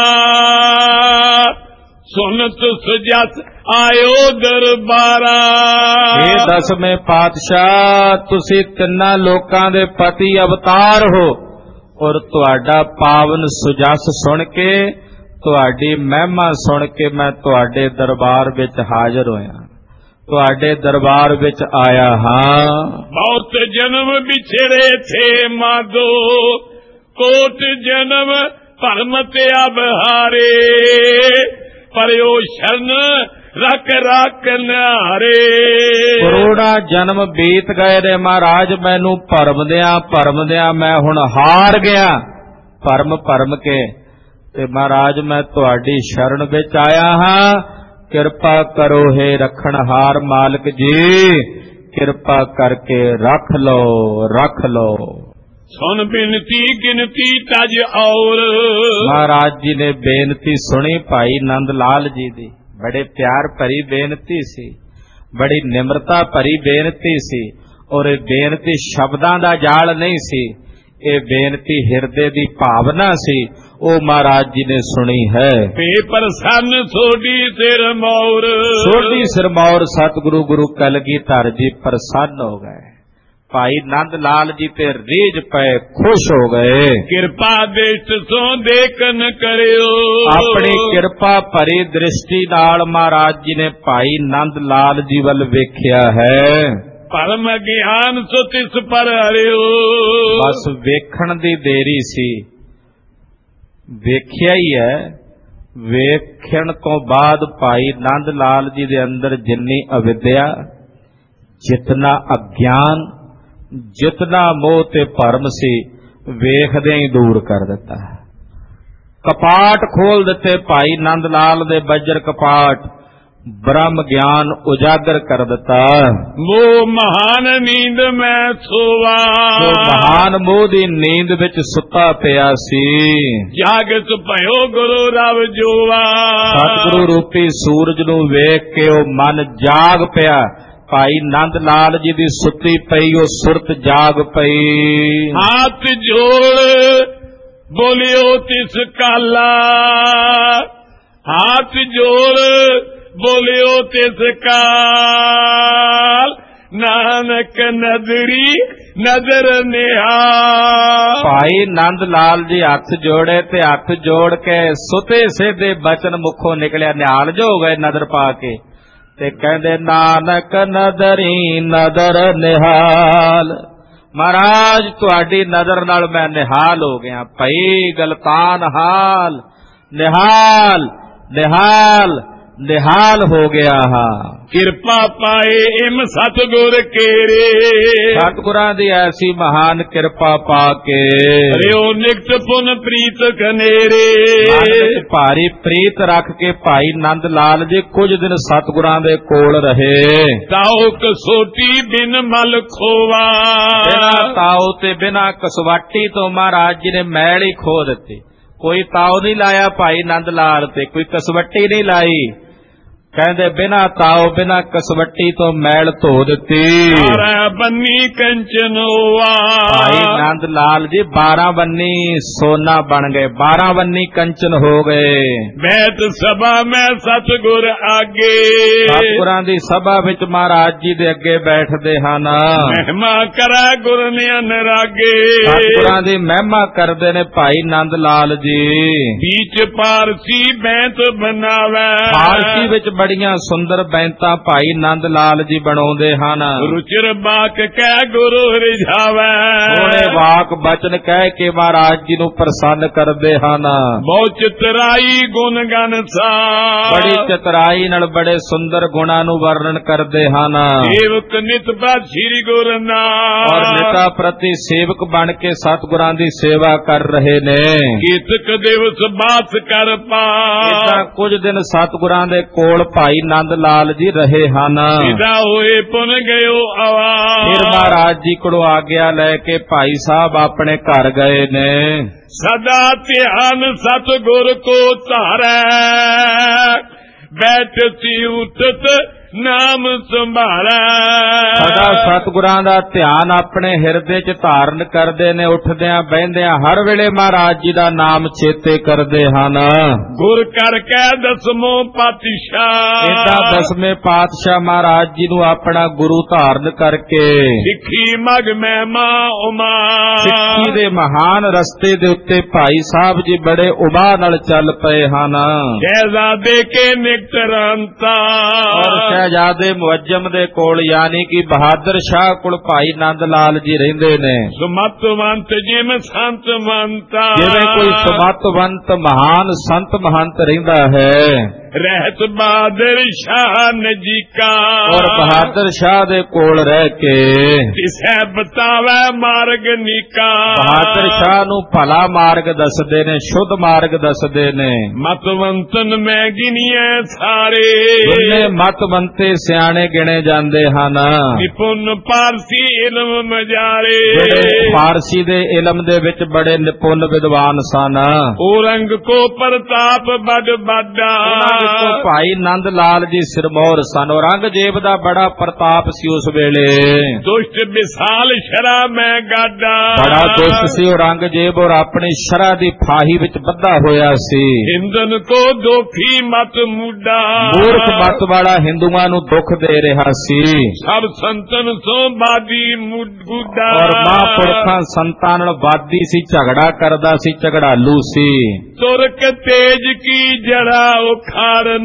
ਸੁਨਤ ਸੁਜਸ ਆਇਓ ਦਰਬਾਰਾ। ਇਹ ਦਸਵੇਂ ਪਾਤਸ਼ਾਹ ਤੁਸੀਂ ਤਿੰਨਾਂ ਲੋਕਾਂ ਦੇ ਪਤੀ ਅਵਤਾਰ ਹੋ, ਔਰ ਤੁਹਾਡਾ ਪਾਵਨ ਸੁਜਸ ਸੁਣ ਕੇ, ਤੁਹਾਡੀ ਮਹਿਮਾ ਸੁਣ ਕੇ ਮੈਂ ਤੁਹਾਡੇ ਦਰਬਾਰ ਵਿੱਚ ਹਾਜ਼ਰ ਹੋਇਆ, ਤੁਹਾਡੇ ਦਰਬਾਰ ਵਿੱਚ ਆਇਆ ਹਾਂ। ਬਹੁਤ ਜਨਮ ਵਿਛੜੇ ਥੇ ਮਾਧੋ, ਕੋਟ ਜਨਮ ਭਰਮ ਤੇ ਅਬਹਾਰੇ। ਪਰਿਓ ਸ਼ਰਨ ਰੱਖ ਰੱਖ ਨਿਹਾਰੇ। ਕਰੋੜਾਂ ਜਨਮ ਬੀਤ ਗਏ ਨੇ ਮਹਾਰਾਜ, ਮੈਨੂੰ ਭਰਮਦਿਆਂ ਭਰਮਦਿਆਂ ਮੈਂ ਹੁਣ ਹਾਰ ਗਿਆ। ਭਰਮ ਭਰਮ ਕੇ ਤੇ ਮਹਾਰਾਜ ਮੈਂ ਤੁਹਾਡੀ ਸ਼ਰਨ ਵਿੱਚ ਆਇਆ ਹਾਂ। ਕਿਰਪਾ ਕਰੋ ਹੈ ਰੱਖਣਹਾਰ ਮਾਲਕ ਜੀ, ਕਿਰਪਾ ਕਰਕੇ ਰੱਖ ਲਓ ਰੱਖ ਲਓ। ਸੁਣ ਬੇਨਤੀ ਗਿਣਤੀ ਤਜ ਔਰ। ਮਹਾਰਾਜ ਜੀ ਨੇ ਬੇਨਤੀ ਸੁਣੀ ਭਾਈ ਨੰਦ ਲਾਲ ਜੀ ਦੀ। ਬੜੇ ਪਿਆਰ ਭਰੀ ਬੇਨਤੀ ਸੀ, ਬੜੀ ਨਿਮਰਤਾ ਭਰੀ ਬੇਨਤੀ ਸੀ, ਔਰ ਇਹ ਬੇਨਤੀ ਸ਼ਬਦਾਂ ਦਾ ਜਾਲ ਨਹੀਂ ਸੀ, ਇਹ ਬੇਨਤੀ ਹਿਰਦੇ ਦੀ ਭਾਵਨਾ ਸੀ। ਉਹ ਮਹਾਰਾਜ ਜੀ ਨੇ ਸੁਣੀ ਹੈ। ਪੇ ਪ੍ਰਸੰਨ ਸੋਢੀ ਸਿਰ ਮੌਰ। ਸੋਢੀ ਸਿਰ ਮੌਰ ਸਤਿਗੁਰੂ ਗੁਰੂ ਕਲਗੀਧਰ ਜੀ ਪ੍ਰਸੰਨ ਹੋ ਗਏ। ਭਾਈ ਨੰਦ ਲਾਲ ਜੀ ਤੇ ਰੀਝ ਪਏ, ਖੁਸ਼ ਹੋ ਗਏ। ਕਿਰਪਾ ਦੇਸ਼ ਸੋ ਦੇਖਨ ਕਰਿਓ। ਆਪਣੀ ਕਿਰਪਾ ਭਰੀ ਦ੍ਰਿਸ਼ਟੀ ਨਾਲ ਮਹਾਰਾਜ ਜੀ ਨੇ ਭਾਈ ਨੰਦ ਲਾਲ ਜੀ ਵੱਲ ਵੇਖਿਆ ਹੈ। ਪਰਮ ਗਿਆਨ ਸੋ ਤਿਸ ਪਰ ਹਰਿਓ। ਬਸ ਵੇਖਣ ਦੀ ਦੇਰੀ ਸੀ, ਵੇਖਿਆ ਹੀ ਹੈ। ਵੇਖਣ ਤੋਂ ਬਾਅਦ ਭਾਈ ਨੰਦ ਲਾਲ ਜੀ ਦੇ ਅੰਦਰ ਜਿੰਨੀ ਅਵਿਦਿਆ, ਜਿਤਨਾ ਅਗਿਆਨ, ਜਿਤਨਾ ਮੋਹ ਤੇ ਭਰਮ ਸੀ, ਵੇਖਦਿਆਂ ਹੀ ਦੂਰ ਕਰ ਦਿੱਤਾ। ਕਪਾਟ ਖੋਲ ਦਿੱਤੇ ਭਾਈ ਨੰਦ ਲਾਲ ਦੇ, ਬੱਜਰ ਕਪਾਟ, ਬ੍ਰਹਮ ਗਿਆਨ ਉਜਾਗਰ ਕਰ ਦਿੱਤਾ। ਮੋਹ ਮਹਾਨ ਨੀਂਦ ਮੈਂ ਸੋਵਾ। ਜੋ ਮਹਾਨ ਮੋਹ ਦੀ ਨੀਂਦ ਵਿੱਚ ਸੁੱਤਾ ਪਿਆ ਸੀ, ਜਾਗਤ ਭਇਓ ਗੁਰੂ ਰਵ ਜੋਵਾ। ਸਤਿਗੁਰੂ ਰੂਪੀ ਸੂਰਜ ਨੂੰ ਵੇਖ ਕੇ ਉਹ ਮਨ ਜਾਗ ਪਿਆ। ਭਾਈ ਨੰਦ ਲਾਲ ਜੀ ਦੀ ਸੁੱਤੀ ਪਈ ਉਹ ਸੁਰਤ ਜਾਗ ਪਈ। ਹੱਥ ਜੋੜ ਬੋਲਿਓ ਤਿਸ ਕਾਲਾ, ਹੱਥ ਜੋੜ ਬੋਲਿਓ ਤਿਸ ਕਾਲ। ਨਾਨਕ ਨਦਰੀ ਨਦਰ ਨਿਹਾਲ। ਭਾਈ ਨੰਦ ਲਾਲ ਜੀ ਹੱਥ ਜੋੜੇ ਤੇ ਹੱਥ ਜੋੜ ਕੇ ਸੁਤੇ ਸਿੱਧੇ ਬਚਨ ਮੁਖੋਂ ਨਿਕਲਿਆ, ਨਿਹਾਲ ਜੋ ਹੋ ਗਏ ਨਦਰ ਪਾ ਕੇ, ਤੇ ਕਹਿੰਦੇ ਨਾਨਕ ਨਦਰੀ ਨਦਰ ਨਿਹਾਲ। ਮਹਾਰਾਜ ਤੁਹਾਡੀ ਨਜ਼ਰ ਨਾਲ ਮੈਂ ਨਿਹਾਲ ਹੋ ਗਿਆ। ਭਈ ਗਲਤਾਨ ਹਾਲ, ਨਿਹਾਲ ਨਿਹਾਲ ਨਿਹਾਲ ਹੋ ਗਿਆ ਹਾਂ। ਕਿਰਪਾ ਪਾਏ ਇਮ ਸਤਿਗੁਰ ਕੇਰੇ, ਸਤਿਗੁਰਾਂ ਦੀ ਐਸੀ ਮਹਾਨ ਕਿਰਪਾ ਪਾ ਕੇ ਰਿਓ ਨਿਕਟ ਪੁਨ ਪ੍ਰੀਤ ਕਨੇਰੇ। ਮਨ ਵਿੱਚ ਭਾਰੀ ਪ੍ਰੀਤ ਰੱਖ ਕੇ ਭਾਈ ਨੰਦ ਲਾਲ ਜੀ ਕੁਝ ਦਿਨ ਸਤਿਗੁਰਾਂ ਦੇ ਕੋਲ ਰਹੇ। ਤਾਉ ਕਸੋਟੀ ਬਿਨ ਮਲ ਖੋਵਾ, ਬਿਨਾਂ ਤਾਉ ਤੇ ਬਿਨਾਂ ਕਸਵਾਟੀ ਤੋਂ ਮਹਾਰਾਜ ਜੀ ਨੇ ਮੈਲ ਹੀ ਖੋ ਦਿੱਤੀ। ਕੋਈ ਤਾਉ ਨਹੀਂ ਲਾਇਆ ਭਾਈ ਨੰਦ ਲਾਲ ਤੇ, ਕੋਈ ਕਸਵੱਟੀ ਨਹੀਂ ਲਾਈ। ਕਹਿੰਦੇ ਬਿਨਾਂ ਤਾਉ ਬਿਨਾਂ ਕਸਵੱਟੀ ਤੋਂ ਮੈਲ ਧੋ ਦਿੱਤੀ। ਬਾਰਾਂ ਬੰਨੀ ਕੰਚਨ ਹੋਆ, ਭਾਈ ਨੰਦ ਲਾਲ ਜੀ ਬਾਰਾਂ ਬੰਨੀ ਸੋਨਾ ਬਣ ਗਏ, ਬਾਰਾਂ ਬੰਨੀ ਕੰਚਨ ਹੋ ਗਏ। ਬੈਠ ਸਭਾ ਮੈਂ ਸਤਿਗੁਰ ਆਗੇ, ਸਤਿਗੁਰਾਂ ਦੀ ਸਭਾ ਵਿੱਚ ਮਹਾਰਾਜ ਜੀ ਦੇ ਅੱਗੇ ਬੈਠਦੇ ਹਨ। ਮਹਿਮਾ ਕਰਾ ਗੁਰ ਨੇ ਅਨਰਾਗੇ, ਸਤਿਗੁਰਾਂ ਦੀ ਮਹਿਮਾ ਕਰਦੇ ਨੇ ਭਾਈ ਨੰਦ ਲਾਲ ਜੀ। ਬੀਚ ਪਾਰਸੀ ਬੈਂਤ ਬਣਾਵੇ, ਪਾਰਸੀ ਵਿੱਚ ਬੜੀਆਂ ਸੁੰਦਰ ਬੈਂਤਾਂ ਭਾਈ ਨੰਦ ਲਾਲ ਜੀ ਬਣਾਉਂਦੇ ਹਨ। ਰੁਚਿਰ ਬਾਕ ਕਹਿ ਗੁਰੂ ਰਿਝਾਵੇ, ਸੋਹਣੇ ਵਾਕ ਬਚਨ ਕਹਿ ਕੇ ਮਹਾਰਾਜ ਜੀ ਨੂੰ ਪ੍ਰਸੰਨ ਕਰਦੇ ਹਨ। ਬਹੁ ਚਤਰਾਈ ਗੁਣ ਗਨ ਸਾ, ਬੜੀ ਚਤਰਾਈ ਨਾਲ ਬੜੇ ਸੁੰਦਰ ਗੁਣਾਂ ਨੂੰ ਵਰਣਨ ਕਰਦੇ ਹਨ। ਸੇਵਕ ਨਿਤ ਪ੍ਰਭ ਸ੍ਰੀ ਗੁਰੂ ਨਾਮ, ਔਰ ਨਿਤਾ ਪ੍ਰਤੀ ਸੇਵਕ ਬਣ ਕੇ ਸਤਿਗੁਰਾਂ ਦੀ ਸੇਵਾ ਕਰ ਰਹੇ ਨੇ। ਕੀਤਕ ਦਿਵਸ ਬਾਤ ਕਰ ਪਾ, ਇਦਾਂ ਕੁਝ ਦਿਨ ਸਤਿਗੁਰਾਂ ਦੇ ਕੋਲ ਭਾਈ ਨੰਦ ਲਾਲ ਜੀ ਰਹੇ ਹਨ। ਵਿਦਾ ਹੋਏ ਪੁਨ ਗਇਓ ਆਵਾ, ਫਿਰ ਮਹਾਰਾਜ ਜੀ ਕੋਲੋਂ ਆਗਿਆ ਲੈ ਕੇ ਭਾਈ ਸਾਹਿਬ ਆਪਣੇ ਘਰ ਗਏ ਨੇ। ਸਦਾ ਧਿਆਨ ਸਤਿਗੁਰ ਕੋ ਧਾਰੈ, ਬੈਠਤੀ ਉਠਤ ਨਾਮ ਸੰਭਾਲੈ। ਸਦਾ ਸਤਿਗੁਰਾਂ ਦਾ ਧਿਆਨ ਆਪਣੇ ਹਿਰਦੇ 'ਚ ਧਾਰਨ ਕਰਦੇ ਨੇ। ਉੱਠਦਿਆਂ ਬਹਿੰਦਿਆਂ ਹਰ ਵੇਲੇ ਮਹਾਰਾਜ ਜੀ ਦਾ ਨਾਮ ਚੇਤੇ ਕਰਦੇ ਹਨ। ਗੁਰ ਕਰਕੇ ਦਸਮੋ ਪਾਤਸ਼ਾਹ, ਇਦਾਂ ਦਸਵੇਂ ਪਾਤਸ਼ਾਹ ਮਹਾਰਾਜ ਜੀ ਨੂੰ ਆਪਣਾ ਗੁਰੂ ਧਾਰਨ ਕਰਕੇ ਸਿੱਖੀ ਮਗ ਮਹਿਮਾ ਉਮਾ, ਸਿੱਖੀ ਦੇ ਮਹਾਨ ਰਸਤੇ ਦੇ ਉੱਤੇ ਭਾਈ ਸਾਹਿਬ ਜੀ ਬੜੇ ਉਬਾਹ ਨਾਲ ਚੱਲ ਪਏ ਹਨ। ਸ਼ਹਿਜ਼ਾਦੇ ਕੇ ਨਿਕਟਰੰਤਾ, ਔਰ ਸ਼ਹਿਜ਼ਾਦੇ ਮੁਅੱਜਮ ਦੇ ਕੋਲ ਯਾਨੀ ਕਿ ਬਹਾਦਰ ਸ਼ਾਹ ਕੋਲ ਭਾਈ ਨੰਦ ਲਾਲ ਜੀ ਰਹਿੰਦੇ ਨੇ। ਸੁਮਤਵੰਤ ਜਿਵੇਂ ਸੰਤ ਮੰਤਾ, ਜਿਵੇਂ ਕੋਈ ਸੁਮਤਵੰਤ ਮਹਾਨ ਸੰਤ ਮਹੰਤ ਰਹਿੰਦਾ ਹੈ। ਰਹਿਤ ਬਹਾਦਰ ਸ਼ਾਹ ਨਜੀਕਾ, ਔਰ ਬਹਾਦਰ ਸ਼ਾਹ ਦੇ ਕੋਲ ਰਹਿ ਕੇ ਤਿਸੈ ਬਤਾਵੇ ਮਾਰਗ ਨੀਕਾ, ਬਹਾਦਰ ਸ਼ਾਹ ਨੂੰ ਭਲਾ ਮਾਰਗ ਦੱਸਦੇ ਨੇ, ਸ਼ੁੱਧ ਮਾਰਗ ਦੱਸਦੇ ਨੇ। ਮਤਵੰਤਨ ਮੈਂ ਗਿਣੀਐ ਸਾਰੇ, ਜਿੰਨੇ ਮਤਵੰਤੇ ਸਿਆਣੇ ਗਿਣੇ ਜਾਂਦੇ ਹਨ। ਨਿਪੁੰਨ ਪਾਰਸੀ ਇਲਮ ਮਜਾਰੇ, ਜਿਹੜੇ ਫਾਰਸੀ ਦੇ ਇਲਮ ਦੇ ਵਿੱਚ ਬੜੇ ਨਿਪੁੰਨ ਵਿਦਵਾਨ ਸਨ। ਔਰੰਗ ਕੋ ਪ੍ਰਤਾਪ ਬੜ ਬਾਡਾ, ਭਾਈ ਨੰਦ ਲਾਲ ਜੀ ਸਿਰਮੌਰ ਸਨ। ਔਰੰਗਜ਼ੇਬ ਦਾ ਬੜਾ ਪ੍ਰਤਾਪ ਸੀ ਉਸ ਵੇਲੇ। ਦੁਸ਼ਟ ਵਿਸਾਲ ਸ਼ਰਾ ਮੈਂ ਗਾਡਾ, ਬੜਾ ਦੁਸ਼ਟ ਸੀ ਔਰੰਗਜ਼ੇਬ ਔਰ ਆਪਣੀ ਸ਼ਰਾ ਦੀ ਫਾਹੀ ਵਿੱਚ ਬੱਧਾ ਹੋਇਆ ਸੀ। ਹਿੰਦਨ ਕੋ ਦੋਖੀ ਮਤ ਮੁੱਡਾ, ਮੂਰਖ ਮਤ ਵਾਲਾ ਹਿੰਦੂਆਂ ਨੂੰ ਦੁੱਖ ਦੇ ਰਿਹਾ ਸੀ। ਸਭ ਸੰਤਨ ਸੋ ਬਾਦੀ ਮੁੱਡਾ, ਔਰ ਮਹਾਂਪੁਰਖਾਂ ਸੰਤਾਂ ਨਾਲ ਵਾਦੀ ਸੀ, ਝਗੜਾ ਕਰਦਾ ਸੀ, ਝਗੜਾਲੂ ਸੀ। ਤੁਰਕ ਤੇਜ ਕੀ ਜੜਾ ਉਖਾਰਨ,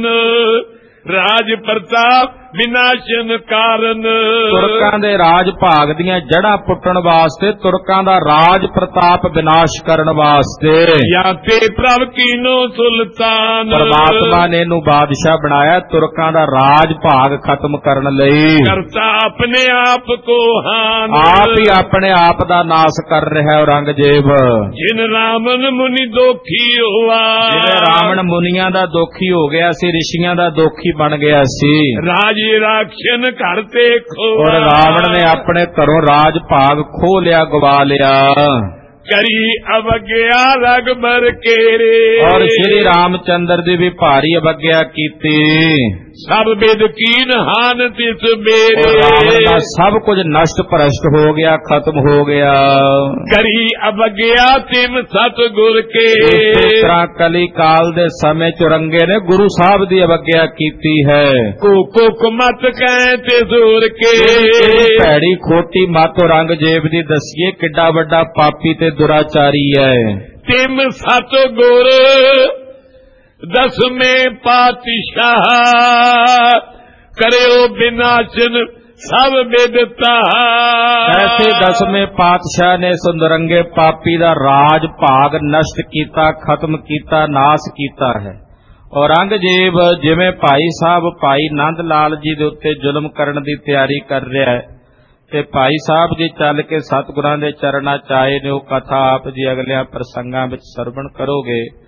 ਰਾਜ ਪ੍ਰਤਾਪ ਵਿਨਾਸ਼ਨ ਕਾਰਨ। ਤੁਰਕਾਂ ਦੇ ਰਾਜ ਭਾਗ ਦੀਆਂ ਜੜ੍ਹਾਂ ਪੁੱਟਣ ਵਾਸਤੇ, ਤੁਰਕਾਂ ਦਾ ਰਾਜ ਪ੍ਰਤਾਪ ਵਿਨਾਸ਼ ਕਰਨ ਵਾਸਤੇ ਜਾਂ ਤੇ ਪ੍ਰਭ ਕੀਨੋ ਸੁਲਤਾਨ, ਪਰਮਾਤਮਾ ਨੇ ਇਹਨੂੰ ਬਾਦਸ਼ਾਹ ਬਣਾਇਆ ਤੁਰਕਾਂ ਦਾ ਰਾਜ ਭਾਗ ਖਤਮ ਕਰਨ ਲਈ। ਕਰਤਾ ਆਪਣੇ ਆਪ ਕੋ ਹਾਨ, ਆਪ ਹੀ ਆਪਣੇ ਆਪ ਦਾ ਨਾਸ ਕਰ ਰਿਹਾ ਔਰੰਗਜ਼ੇਬ। ਜਿਨ ਰਾਮਨ ਮੁਨੀ ਦੋਖੀ ਹੋਆ, ਜਿਵੇਂ ਰਾਵਣ ਮੁਨੀਆਂ ਦਾ ਦੋਖੀ ਹੋ ਗਿਆ ਸੀ, ਰਿਸ਼ੀਆਂ ਦਾ ਦੋਖੀ ਬਣ ਗਿਆ ਸੀ। ਰਾਜ ਰਾਖਸ਼ਨ ਘਰ ਤੇ ਖੋਆ, ਔਰ ਰਾਵਣ ਨੇ ਆਪਣੇ ਘਰੋਂ ਰਾਜ ਭਾਗ ਖੋਹ ਲਿਆ, ਗਵਾ ਲਿਆ। करी अवज्ञा रघुबर केरे। और श्री रामचंद्र जी भी भारी अवज्ञा कीती। सब विद कीन हान तिस बेरे। और रावण का सब कुछ नष्ट भ्रष्ट हो गया, खत्म हो गया। करी अवज्ञा तिम सतगुर के। इस तरह कली काल दे समय चुरंगे ने गुरु साहब दी अवज्ञा कीती है। कुकुक मत कहते सुर के। भैड़ी खोटी मत औरंगजेब दी दसिए किड्डा वड्डा पापी ते दुराचारी है। तिम सतगुर दसवें पातशाह करो विनाशन सब विदता। ऐसे दसवें पातशाह ने सुंदरंगे पापी दा राज भाग नष्ट कीता, खत्म कीता, नाश कीता है। औरंगजेब जिवें भाई साहब भाई नंद लाल जी दे उत्ते जुल्म करन दी तैयारी कर रहा है ते भाई साहब जी चल के सतगुरां दे चरणां च आए ने। ओह कथा आप जी अगलियां प्रसंगां विच सरवण करोगे।